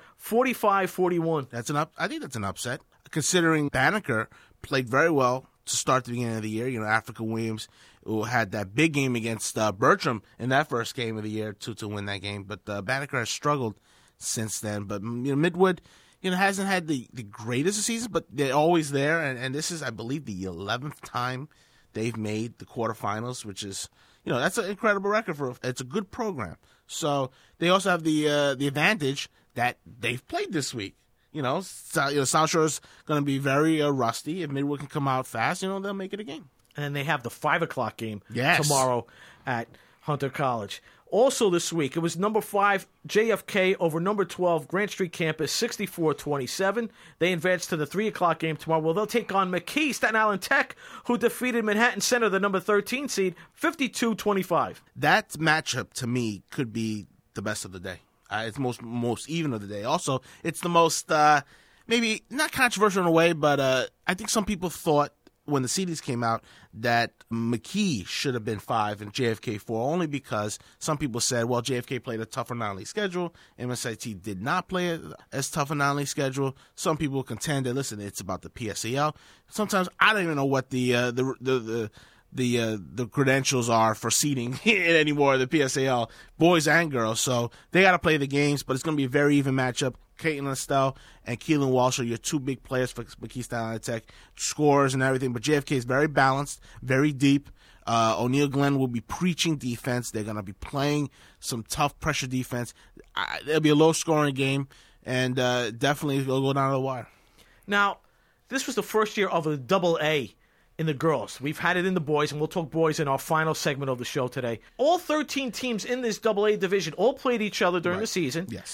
45-41. I think that's an upset, considering Banneker played very well to start the beginning of the year. Africa Williams, who had that big game against Bertram in that first game of the year to win that game. But Banneker has struggled since then. But Midwood, hasn't had the greatest of seasons, but they're always there. And this is, I believe, the 11th time they've made the quarterfinals, which is, that's an incredible record it's a good program. So they also have the advantage that they've played this week. South Shore's going to be very rusty. If Midwood can come out fast, they'll make it a game. And then they have the 5 o'clock game Yes. tomorrow at Hunter College. Also this week, it was number 5 JFK over number 12 Grant Street Campus, 64-27. They advanced to the 3 o'clock game tomorrow. Well, they'll take on McKee, Staten Island Tech, who defeated Manhattan Center, the number 13 seed, 52-25. That matchup, to me, could be the best of the day. It's most even of the day. Also, it's the most, maybe not controversial in a way, but I think some people thought when the CDs came out that McKee should have been 5 and JFK 4, only because some people said, well, JFK played a tougher non-league schedule. MSIT did not play as tough a non-league schedule. Some people contend that, listen, it's about the PSAL. Sometimes I don't even know what the credentials are for seeding anymore, the PSAL, boys and girls. So they got to play the games, but it's going to be a very even matchup. Caitlin Estelle and Keelan Walsh are your 2 big players for McKee Staten Island Tech, scores and everything. But JFK is very balanced, very deep. O'Neill Glenn will be preaching defense. They're going to be playing some tough pressure defense. It'll be a low-scoring game, and definitely it'll go down to the wire. Now, this was the first year of a AA in the girls. We've had it in the boys, and we'll talk boys in our final segment of the show today. All 13 teams in this AA division all played each other during the season. Yes.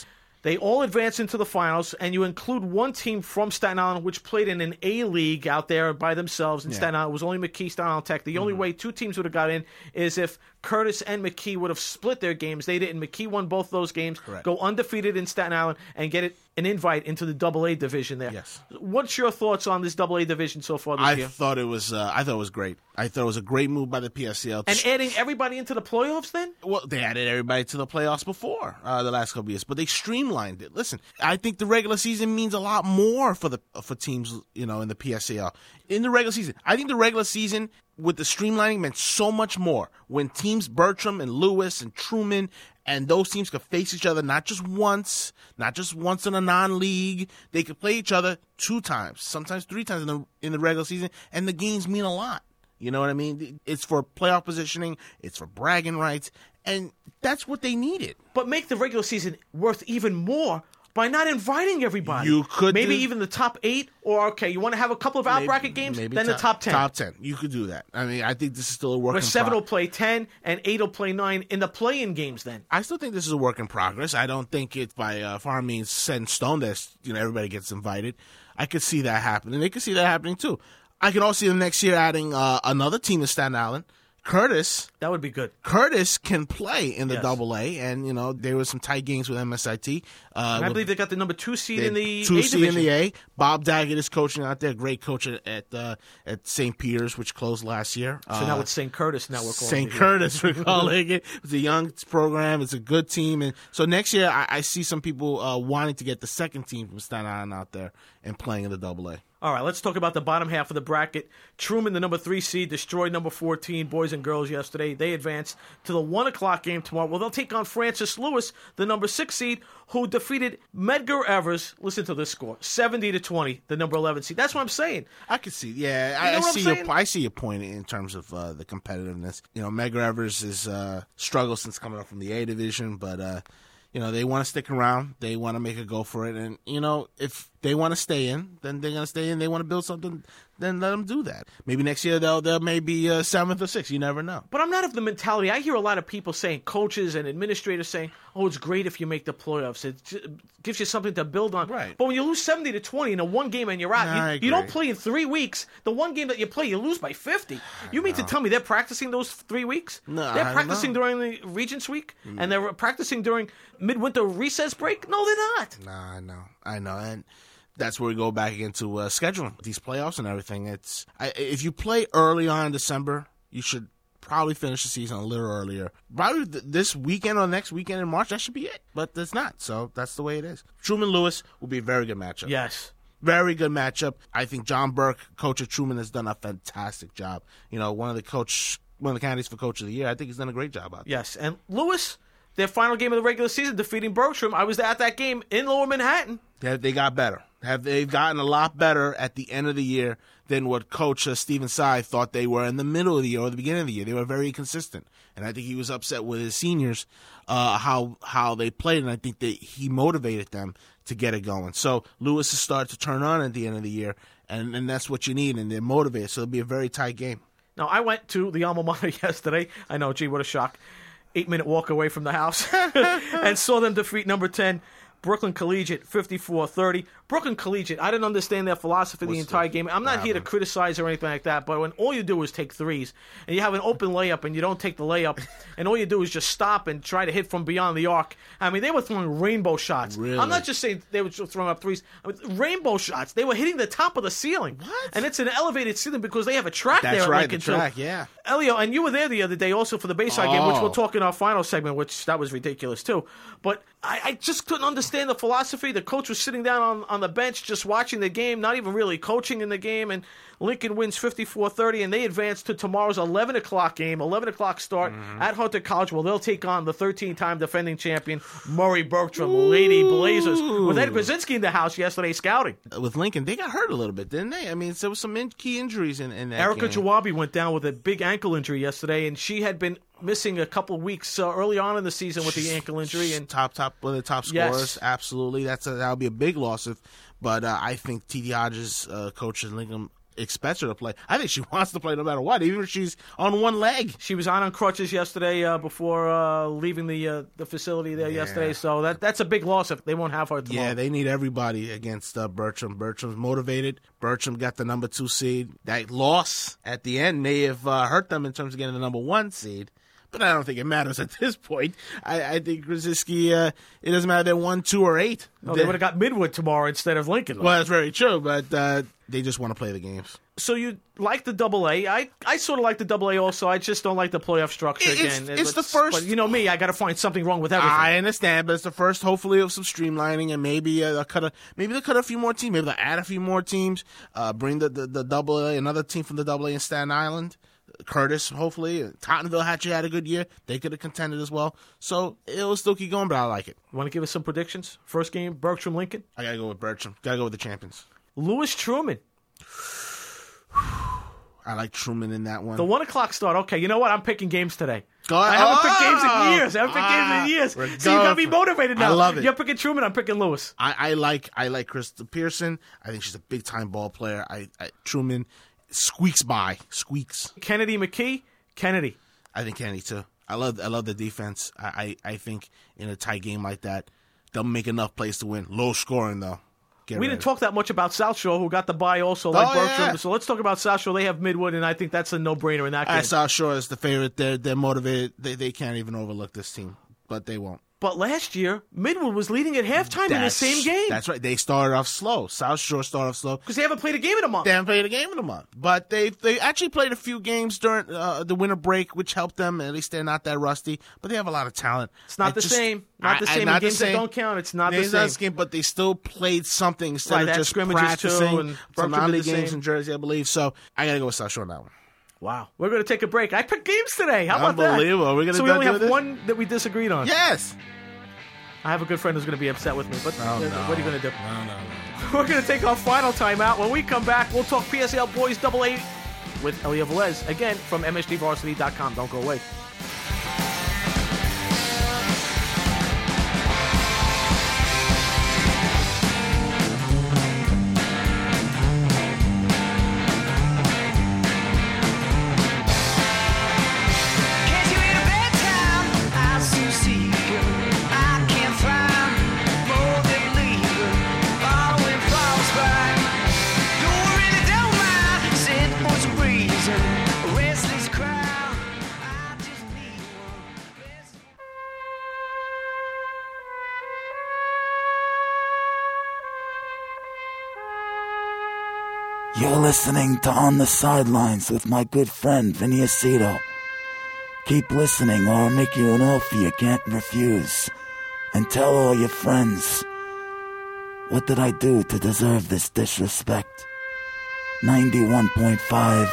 They all advance into the finals, and you include one team from Staten Island, which played in an A-League out there by themselves in Staten Island. It was only McKee, Staten Island Tech. The only way two teams would have got in is if Curtis and McKee would have split their games. They didn't. McKee won both those games, go undefeated in Staten Island, and get an invite into the AA division there. Yes. What's your thoughts on this AA division so far this year? I thought it was great. I thought it was a great move by the PSCL. And adding everybody into the playoffs then? Well, they added everybody to the playoffs before the last couple of years, but they streamlined it. Listen, I think the regular season means a lot more for teams, in the PSCL. In the regular season, I think the regular season with the streamlining meant so much more. When teams Bertram and Lewis and Truman and those teams could face each other not just once in a non-league, they could play each other 2 times, sometimes 3 times in the regular season, and the games mean a lot. You know what I mean? It's for playoff positioning, it's for bragging rights, and that's what they needed. But make the regular season worth even more by not inviting everybody. You could maybe even the top 8, or you want to have a couple of out-bracket games, then the top 10. Top 10. You could do that. I mean, I think this is still a work in progress. Where 7 will play 10 and 8 will play 9 in the play-in games then. I still think this is a work in progress. I don't think it's by far means set in stone that everybody gets invited. I could see that happening. They could see that happening too. I can also see them next year adding another team to Staten Island. Curtis. That would be good. Curtis can play in the AA, and there were some tight games with MSIT. I believe they got the number 2 seed in the A division. 2 seed in the A. Bob Daggett is coaching out there. Great coach at St. Peter's, which closed last year. So now it's St. Curtis. Now we're calling St. Curtis. We're calling it. It's a young program. It's a good team, and so next year I see some people wanting to get the second team from Staten Island out there and playing in the AA. All right, let's talk about the bottom half of the bracket. Truman, the number 3 seed, destroyed number 14, boys and girls, yesterday. They advance to the 1 o'clock game tomorrow. Well, they'll take on Francis Lewis, the number 6 seed, who defeated Medgar Evers. Listen to this score, 70-20, the number 11 seed. That's what I'm saying. I can see, I see your point in terms of the competitiveness. Medgar Evers has struggled since coming up from the A division, but they want to stick around. They want to make a go for it. And, if they want to stay in, then they're going to stay in. They want to build something, then let them do that. Maybe next year they'll maybe 7th or 6th. You never know. But I'm not of the mentality. I hear a lot of people saying, coaches and administrators saying, it's great if you make the playoffs. It gives you something to build on. Right. But when you lose 70-20 in a one game and you're out, you don't play in 3 weeks. The one game that you play, you lose by 50. You mean to tell me they're practicing those 3 weeks? No, they're practicing during the Regents Week, and they're practicing during midwinter recess break? No, they're not. No, I know. And that's where we go back into scheduling these playoffs and everything. If you play early on in December, you should probably finish the season a little earlier. Probably this weekend or next weekend in March, that should be it. But it's not, so that's the way it is. Truman Lewis will be a very good matchup. Yes. Very good matchup. I think John Burke, coach of Truman, has done a fantastic job. One of the candidates for Coach of the Year. I think he's done a great job out there. Yes, and Lewis, their final game of the regular season, defeating Bertram. I was at that game in Lower Manhattan. They got better. They've gotten a lot better at the end of the year than what Coach Stephen Sy thought they were in the middle of the year or the beginning of the year. They were very inconsistent, and I think he was upset with his seniors how they played, and I think that he motivated them to get it going. So Lewis has started to turn on at the end of the year, and that's what you need, and they're motivated. So it'll be a very tight game. Now, I went to the alma mater yesterday. I know, gee, what a shock. 8-minute walk away from the house and saw them defeat number 10, Brooklyn Collegiate, 54-30. Brooklyn Collegiate, I didn't understand their philosophy the entire game. I'm not here to criticize or anything like that, but when all you do is take threes, and you have an open layup and you don't take the layup, and all you do is just stop and try to hit from beyond the arc. I mean, they were throwing rainbow shots. Really? I'm not just saying they were just throwing up threes. rainbow shots. They were hitting the top of the ceiling. What? And it's an elevated ceiling because they have a track there at Lincoln, the track, yeah. Elio, and you were there the other day also for the Bayside game, which we'll talk in our final segment, which that was ridiculous too. But I just couldn't understand the philosophy. The coach was sitting down on the bench just watching the game, not even really coaching in the game, and Lincoln wins 54-30, and they advance to tomorrow's 11 o'clock game, 11 o'clock start at Hunter College, where they'll take on the 13-time defending champion, Murray Bertram, Lady Blazers, with Ed Brzezinski in the house yesterday scouting. With Lincoln, they got hurt a little bit, didn't they? I mean, there was some key injuries in that Erica game. Jawabi went down with a big ankle injury yesterday, and she had been missing a couple of weeks early on in the season with the ankle injury. And one of the top scorers, yes. Absolutely. That'll be a big loss. But I think T.D. Hodges, coach in Lincoln, expects her to play. I think she wants to play no matter what, even if she's on one leg. She was on crutches yesterday before leaving the facility there yesterday, so that's a big loss if they won't have her tomorrow. Yeah, they need everybody against Bertram. Bertram's motivated. Bertram got the number 2 seed. That loss at the end may have hurt them in terms of getting the number 1 seed. But I don't think it matters at this point. I think Krzyzewski, it doesn't matter if they're 1, 2, or 8. No, they would have got Midwood tomorrow instead of Lincoln. Well, that's very true, but they just want to play the games. So you like the AA. I sort of like the AA also. I just don't like the playoff structure again. It's the first. But you know me, I got to find something wrong with everything. I understand, but it's the first, hopefully, of some streamlining, and maybe they'll cut a few more teams. Maybe they'll add a few more teams. Bring the AA, another team from the AA in Staten Island. Curtis, hopefully. Tottenville actually had a good year. They could have contended as well. So it'll still keep going, but I like it. You want to give us some predictions? First game, Bertram-Lincoln? I got to go with Bertram. Got to go with the champions. Lewis-Truman. I like Truman in that one. The 1 o'clock start. Okay, you know what? I'm picking games today. I haven't picked games in years. So you got me motivated now. I love it. You're picking Truman. I'm picking Lewis. I like Krista Pearson. I think she's a big-time ball player. Truman squeaks by. Squeaks. Kennedy McKee. Kennedy. I think Kennedy, too. I love the defense. I think in a tight game like that, they'll make enough plays to win. Low scoring, though. We didn't talk that much about South Shore, who got the bye also, like Bertram. Yeah. So let's talk about South Shore. They have Midwood, and I think that's a no-brainer in that game. South Shore is the favorite. They're motivated. They can't even overlook this team, but they won't. But last year, Midwood was leading at halftime in the same game. That's right. They started off slow. South Shore started off slow. Because they haven't played a game in a month. They haven't played a game in a month. But they actually played a few games during the winter break, which helped them. At least they're not that rusty. But they have a lot of talent. It's not the same. Not the same. In games that don't count, it's not the same. But they still played something instead of just scrimmages practicing. too, and some non-league games same. in Jersey, I believe. So I got to go with South Shore on that one. Wow. We're going to take a break. I picked games today. How about that? Unbelievable. We're gonna so we only have one that we disagreed on. Yes. I have a good friend who's going to be upset with me, but No. what are you going to do? No. We're going to take our final timeout. When we come back, we'll talk PSL Boys AA with Elia Velez, again, from MSGVarsity.com. Don't go away. You're listening to On the Sidelines with my good friend Vinny Aceto. Keep listening or I'll make you an offer you can't refuse. And tell all your friends. What did I do to deserve this disrespect? 91.5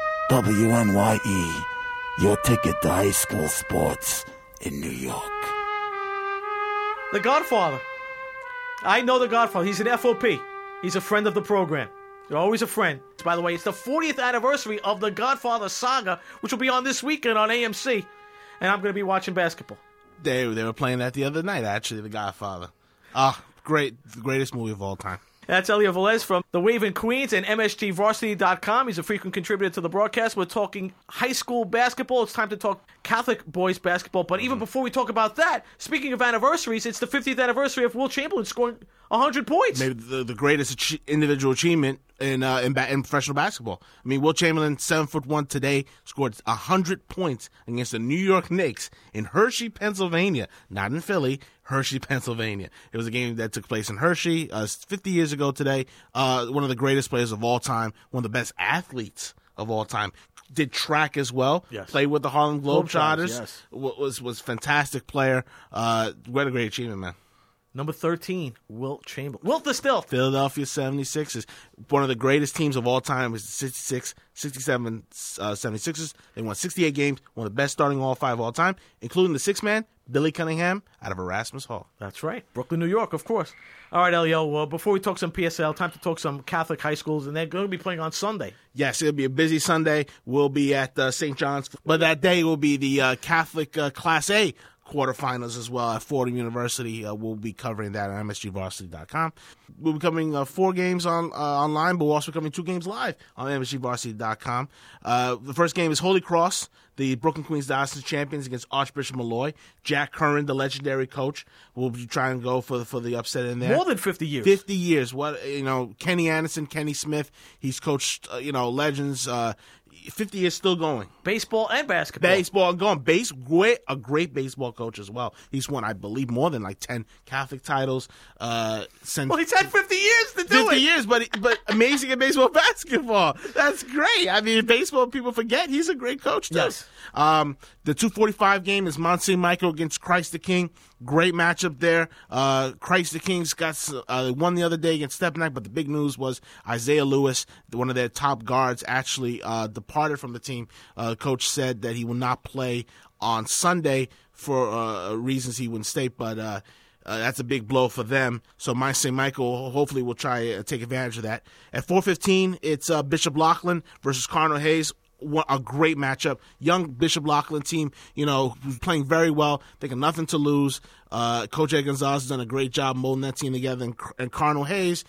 WNYE. Your ticket to high school sports in New York. The Godfather. I know The Godfather. He's an FOP. He's a friend of the program. You're always a friend. By the way, it's the 40th anniversary of the Godfather saga, which will be on this weekend on AMC. And I'm going to be watching basketball. They were playing that the other night, actually, The Godfather. Great. The greatest movie of all time. That's Elia Velez from The Wave in Queens and MSGVarsity.com. He's a frequent contributor to the broadcast. We're talking high school basketball. It's time to talk Catholic boys basketball. But even before we talk about that, speaking of anniversaries, it's the 50th anniversary of Will Chamberlain scoring 100 points. Maybe the greatest individual achievement in professional basketball. I mean, Will Chamberlain, 7'1" today, scored 100 points against the New York Knicks in Hershey, Pennsylvania. Not in Philly, Hershey, Pennsylvania. It was a game that took place in Hershey 50 years ago today. One of the greatest players of all time, one of the best athletes of all time. Did track as well. Yes. Played with the Harlem Globetrotters. Yes. Was fantastic player. What a great achievement, man. Number 13, Wilt Chamberlain. Wilt the Stilt. Philadelphia 76ers. One of the greatest teams of all time was the 66, 67 76ers. They won 68 games, one of the best starting all five of all time, including the six-man, Billy Cunningham, out of Erasmus Hall. That's right. Brooklyn, New York, of course. All right, Elio, before we talk some PSL, time to talk some Catholic high schools, and they're going to be playing on Sunday. Yes, it'll be a busy Sunday. We'll be at St. John's. But that day will be the Catholic Class A quarterfinals as well at Fordham University. We'll be covering that on MSGVarsity.com. We'll be covering 4 games online, but we're also covering 2 games live on MSGVarsity.com. The first game is Holy Cross, the Brooklyn Queens Diocesan champions against Archbishop Malloy. Jack Curran, the legendary coach, will be trying to go for the upset in there. More than 50 years. 50 years. Kenny Anderson, Kenny Smith, he's coached, legends. 50 years still going. Baseball and basketball. Baseball going. A great baseball coach as well. He's won, I believe, more than 10 Catholic titles. He's had 50 years to do 50 years, but amazing at baseball, basketball. That's great. I mean, baseball, people forget he's a great coach too. Yes. The 2:45 game is Mount St. Michael against Christ the King. Great matchup there. Christ the Kings won the other day against Stepinac, but the big news was Isaiah Lewis, one of their top guards, actually departed from the team. Coach said that he will not play on Sunday for reasons he wouldn't state, but that's a big blow for them. So Mount St. Michael hopefully will try to take advantage of that. At 4:15, it's Bishop Loughlin versus Cardinal Hayes. A great matchup. Young Bishop Loughlin team, who's playing very well. They got nothing to lose. Coach Ed Gonzalez has done a great job molding that team together. And Cardinal Hayes,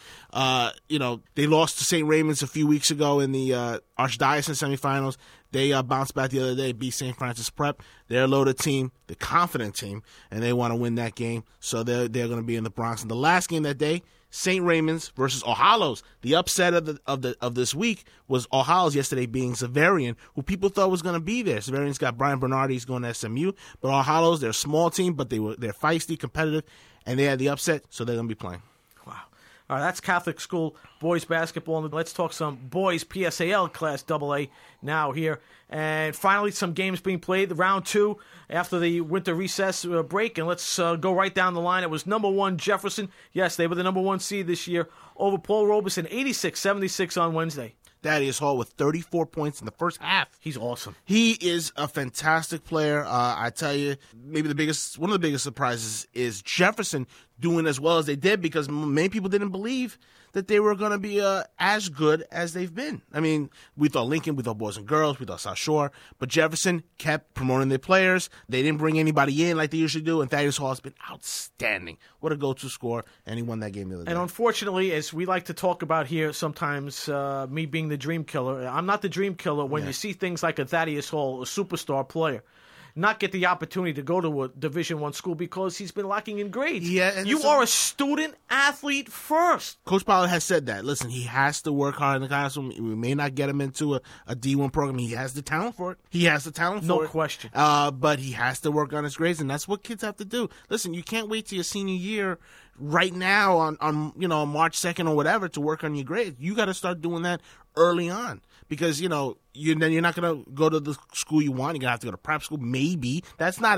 they lost to St. Raymond's a few weeks ago in the Archdiocesan semifinals. They bounced back the other day, beat St. Francis Prep. They're a loaded team, the confident team, and they want to win that game. So they're going to be in the Bronx. And the last game that day, St. Raymond's versus O'Hallows. The upset of this week was O'Hallows yesterday being Xaverian, who people thought was going to be there. Xaverian's got Brian Bernardi, he's going to SMU, but O'Hallows, they're a small team, but they're feisty, competitive, and they had the upset, so they're going to be playing. Wow. All right, that's Catholic school boys basketball. Let's talk some boys PSAL Class AA now here. And finally, some games being played, the round 2 after the winter recess break. And let's go right down the line. It was number 1 Jefferson. Yes, they were the number 1 seed this year over Paul Robeson, 86-76 on Wednesday. Thaddeus Hall with 34 points in the first half. He's awesome. He is a fantastic player. I tell you, maybe one of the biggest surprises is Jefferson doing as well as they did, because many people didn't believe that they were going to be as good as they've been. I mean, we thought Lincoln, we thought Boys and Girls, we thought South Shore, but Jefferson kept promoting their players. They didn't bring anybody in like they usually do, and Thaddeus Hall has been outstanding. What a go-to scorer, and he won that game the other day. And unfortunately, as we like to talk about here sometimes, me being the dream killer, I'm not the dream killer when you see things like a Thaddeus Hall, a superstar player, not get the opportunity to go to a Division I school because he's been lacking in grades. Yeah, you are a student athlete first. Coach Pollard has said that. Listen, he has to work hard in the classroom. We may not get him into a D1 program. He has the talent for it. No question. But he has to work on his grades, and that's what kids have to do. Listen, you can't wait till your senior year right now on March 2nd or whatever to work on your grades. You got to start doing that early on, because then you're not going to go to the school you want. You're going to have to go to prep school, maybe. That's not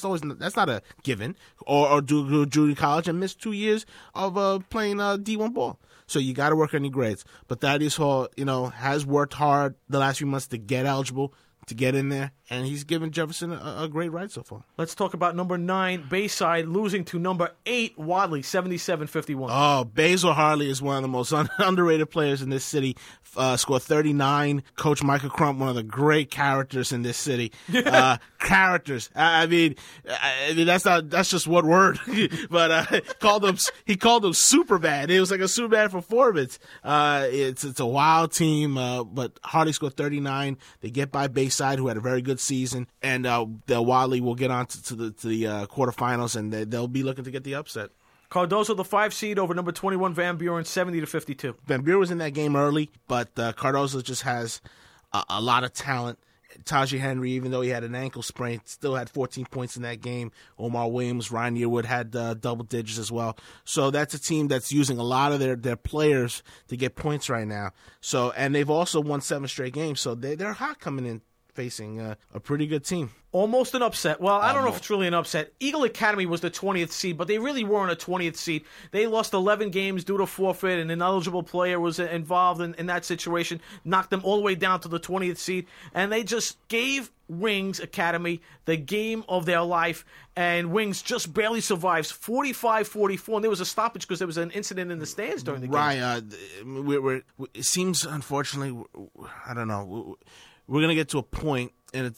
a given. Or do junior college and miss 2 years of playing D1 ball. So you got to work on your grades. But Thaddeus Hall, has worked hard the last few months to get eligible, to get in there, and he's given Jefferson a great ride so far. Let's talk about number 9, Bayside, losing to number 8, Wadley, 77-51. Oh, Basil Harley is one of the most underrated players in this city. Scored 39. Coach Michael Crump, one of the great characters in this city. Characters. I mean, that's just one word. But he called them super bad. It was like a super bad performance. It's a wild team, but Harley scored 39. They get by Bayside, who had a very good season, and the Wadley will get on to the quarterfinals, and they'll be looking to get the upset. Cardozo, the 5 seed over number 21 Van Buren, 70-52. Van Buren was in that game early, but Cardozo just has a lot of talent. Tajay Henry, even though he had an ankle sprain, still had 14 points in that game. Omar Williams, Ryan Yearwood had double digits as well. So that's a team that's using a lot of their players to get points right now. So, and they've also won 7 straight games, so they're hot coming in, facing a pretty good team. Almost an upset. Well, I don't know if it's really an upset. Eagle Academy was the 20th seed, but they really weren't a 20th seed. They lost 11 games due to forfeit, and an ineligible player was involved in that situation, knocked them all the way down to the 20th seed, and they just gave Wings Academy the game of their life, and Wings just barely survives 45-44, and there was a stoppage because there was an incident in the stands during the game. Right. It seems, unfortunately, I don't know, we're going to get to a point, and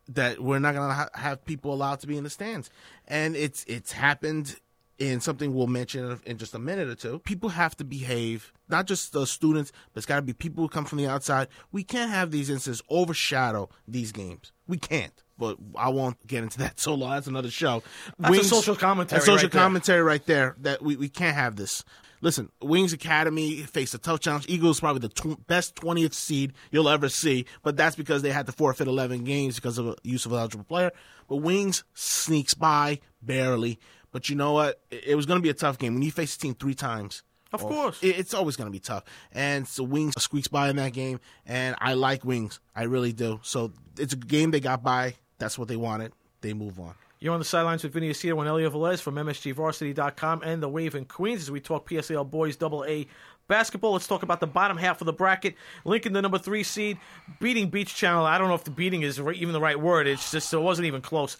that we're not going to have people allowed to be in the stands. And it's happened in something we'll mention in just a minute or two. People have to behave, not just the students, but it's got to be people who come from the outside. We can't have these incidents overshadow these games. We can't. But I won't get into that so long. That's another show. That's a social commentary. A social commentary right there that we can't have this. Listen, Wings Academy faced a tough challenge. Eagles probably the best 20th seed you'll ever see, but that's because they had to forfeit 11 games because of the use of an eligible player. But Wings sneaks by barely. But you know what? It was going to be a tough game. When you face a team 3 times, of course, it's always going to be tough. And so Wings squeaks by in that game, and I like Wings. I really do. So it's a game they got by. That's what they wanted. They move on. You're on the sidelines with Vinny Aceto and Elio Velez from MSGVarsity.com and the Wave in Queens as we talk PSAL Boys AA basketball. Let's talk about the bottom half of the bracket. Lincoln, the number 3 seed, beating Beach Channel. I don't know if the beating is even the right word. It's just it wasn't even close.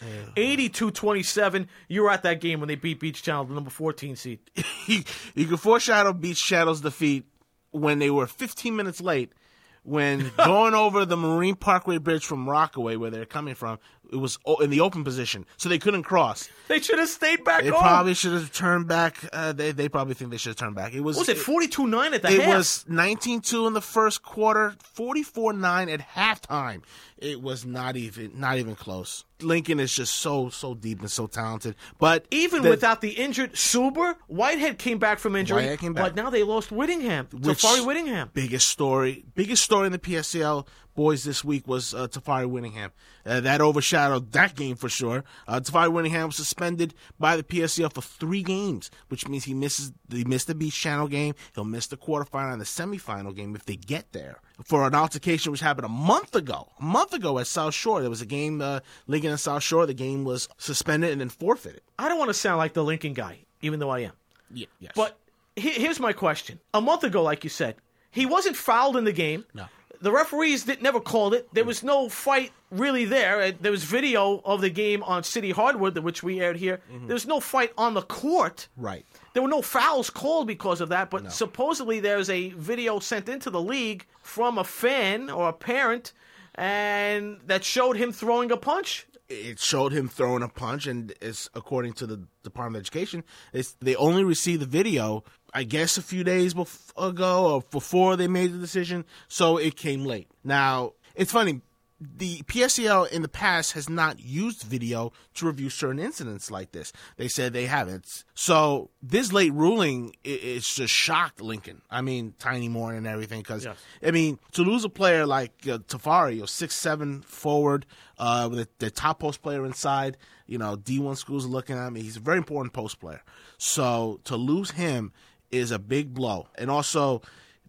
82-27. You were at that game when they beat Beach Channel, the number 14 seed. You can foreshadow Beach Channel's defeat when they were 15 minutes late. When going over the Marine Parkway Bridge from Rockaway, where they're coming from, it was in the open position, so they couldn't cross. They should have stayed back They home. probably should have turned back. They probably think they should have turned back. It was 42-9 at the half? It was 19-2 in the first quarter, 44-9 at halftime. It was not even close. Lincoln is just so deep and so talented. But even without the injured Suber, Whitehead came back from injury. But now they lost Whittingham. Tafari Whittingham. Biggest story in the PSCL boys this week was Tafari Whittingham. That overshadowed that game for sure. Tafari Whittingham was suspended by the PSCL for 3 games, which means he missed the Beach Channel game. He'll miss the quarterfinal and the semifinal game if they get there. For an altercation which happened a month ago at South Shore. There was a game, Lincoln and South Shore. The game was suspended and then forfeited. I don't want to sound like the Lincoln guy, even though I am. Yeah, yes. But here's my question. A month ago, like you said, he wasn't fouled in the game. No. The referees never called it. There was no fight really there. There was video of the game on City Hardwood, which we aired here. Mm-hmm. There was no fight on the court. Right. There were no fouls called because of that, but supposedly there's a video sent into the league from a fan or a parent and that showed him throwing a punch. It showed him throwing a punch, and it's according to the Department of Education, they only received the video, I guess, a few days ago or before they made the decision, so it came late. Now, it's funny. The PSCL in the past has not used video to review certain incidents like this. They said they haven't. So this late ruling, it's just shocked Lincoln. I mean, Tiny Moore and everything. Because, I mean, to lose a player like Tafari, 6'7" forward, with the top post player inside, D1 schools are looking at me. He's a very important post player. So to lose him is a big blow. And also,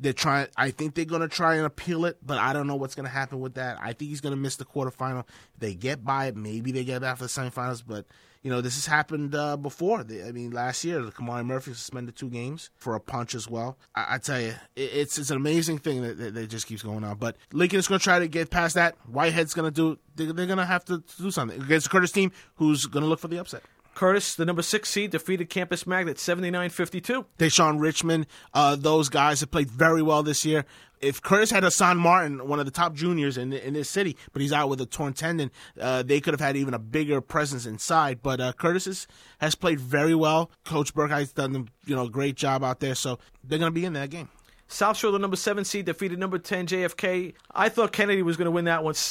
I think they're going to try and appeal it, but I don't know what's going to happen with that. I think he's going to miss the quarterfinal. If they get by it, maybe they get back for the semifinals, but this has happened before. Last year, Kamari Murphy suspended 2 games for a punch as well. I tell you, it's an amazing thing that just keeps going on. But Lincoln is going to try to get past that. Whitehead's going to they're going to have to do something against the Curtis team, who's going to look for the upset. Curtis, the number 6 seed, defeated Campus Magnet 79-52. Deshaun Richmond, those guys have played very well this year. If Curtis had Hassan Martin, one of the top juniors in this city, but he's out with a torn tendon, they could have had even a bigger presence inside. But Curtis has played very well. Coach Burkeye's done a great job out there, so they're going to be in that game. South Shore, the number 7 seed, defeated number 10 JFK. I thought Kennedy was going to win that one,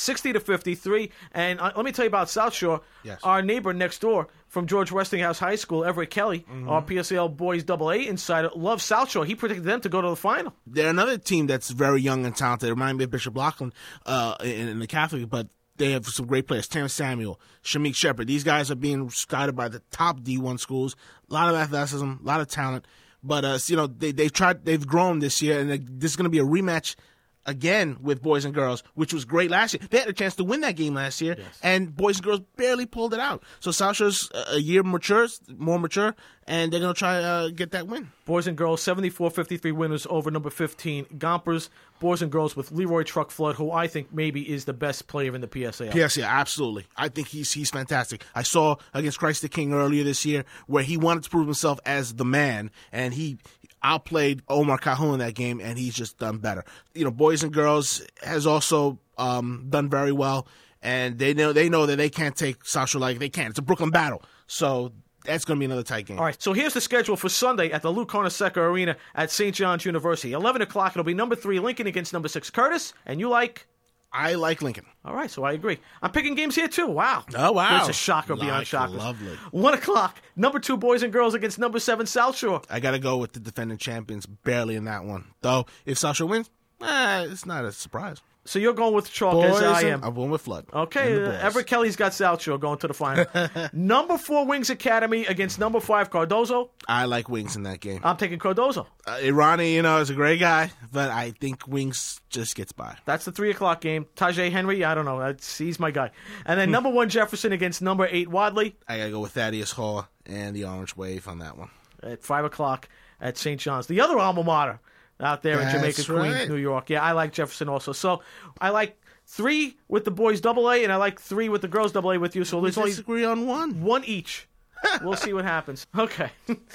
60-53. And let me tell you about South Shore. Yes. Our neighbor next door from George Westinghouse High School, Everett Kelly, our PSAL Boys AA insider, loves South Shore. He predicted them to go to the final. They're another team that's very young and talented. They remind me of Bishop Lachlan in the Catholic, but they have some great players. Terrence Samuel, Shamik Shepard. These guys are being scouted by the top D1 schools. A lot of athleticism, a lot of talent. But they've grown this year, and this is going to be a rematch again with boys and girls, which was great last year. They had a chance to win that game last year, and boys and girls barely pulled it out. So South Shore's a year more mature, and they're going to try to get that win. Boys and girls, 74-53 winners over number 15, Gompers. Boys and girls with Leroy Truck Flood, who I think maybe is the best player in the PSAL. PSAL, absolutely. I think he's fantastic. I saw against Christ the King earlier this year where he wanted to prove himself as the man, and he outplayed Omar Calhoun in that game, and he's just done better. Boys and girls has also done very well. and they know that they can't take South Shore like they can. It's a Brooklyn battle, so that's going to be another tight game. All right, so here's the schedule for Sunday at the Lou Carnesecca Arena at St. John's University. 11 o'clock, it'll be number 3 Lincoln against number 6 Curtis, and you like? I like Lincoln. All right, so I agree. I'm picking games here, too. Wow. Oh, wow. It's a shocker beyond shockers. Lovely. 1 o'clock, number 2 Boys and Girls against number 7 South Shore. I got to go with the defending champions barely in that one. Though, if South Shore wins, it's not a surprise. So you're going with chalk as I am. I'm going with Flood. Okay, Everett Kelly's got South Shore going to the final. Number 4 Wings Academy against number 5 Cardozo. I like Wings in that game. I'm taking Cardozo. Irani, is a great guy, but I think Wings just gets by. That's the 3 o'clock game. Tajay Henry, I don't know. He's my guy. And then number 1 Jefferson against number 8 Wadley. I got to go with Thaddeus Hall and the Orange Wave on that one. At 5 o'clock at St. John's. The other alma mater out there in Jamaica, Queens, New York. Yeah, I like Jefferson also. So I like 3 with the boys AA, and I like 3 with the girls AA with you. So We there's only disagree on one each. We'll see what happens. Okay.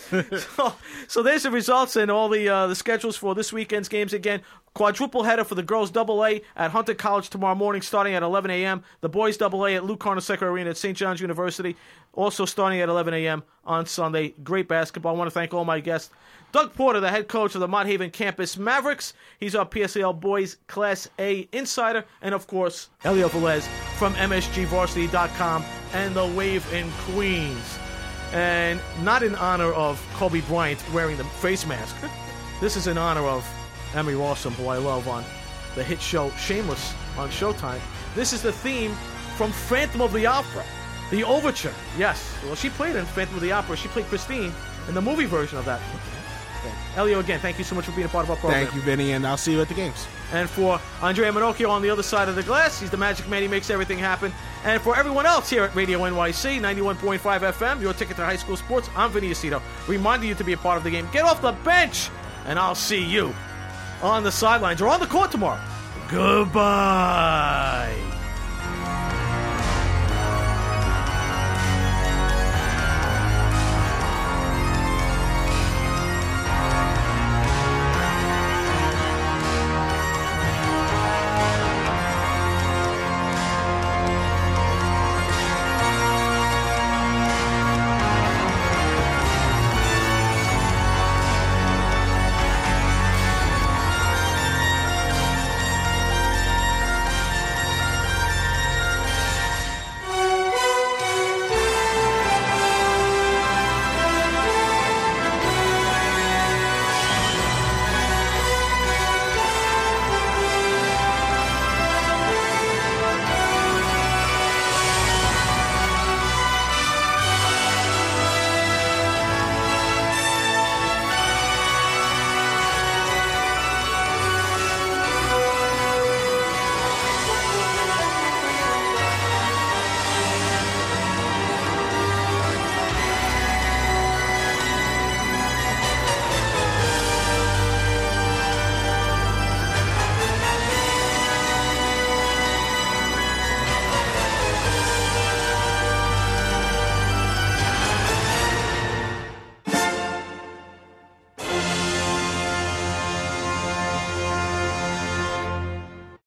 So there's the results and all the schedules for this weekend's games again. Quadruple header for the girls AA at Hunter College tomorrow morning starting at 11 a.m. The boys AA at Lou Carnesecca Arena at St. John's University also starting at 11 a.m. on Sunday. Great basketball. I want to thank all my guests. Doug Porter, the head coach of the Mott Haven Campus Mavericks. He's our PSAL Boys Class A insider. And, of course, Elio Velez from MSGVarsity.com and the Wave in Queens. And not in honor of Kobe Bryant wearing the face mask. This is in honor of Emery Rossum, who I love on the hit show Shameless on Showtime. This is the theme from Phantom of the Opera, the overture. Yes, well, she played in Phantom of the Opera. She played Christine in the movie version of that. Okay. Elio, again, thank you so much for being a part of our program. Thank you, Vinny, and I'll see you at the games. And for Andrea Minocchio on the other side of the glass, he's the magic man. He makes everything happen. And for everyone else here at Radio NYC, 91.5 FM, your ticket to high school sports, I'm Vinny Aceto, reminding you to be a part of the game. Get off the bench, and I'll see you on the sidelines or on the court tomorrow. Goodbye.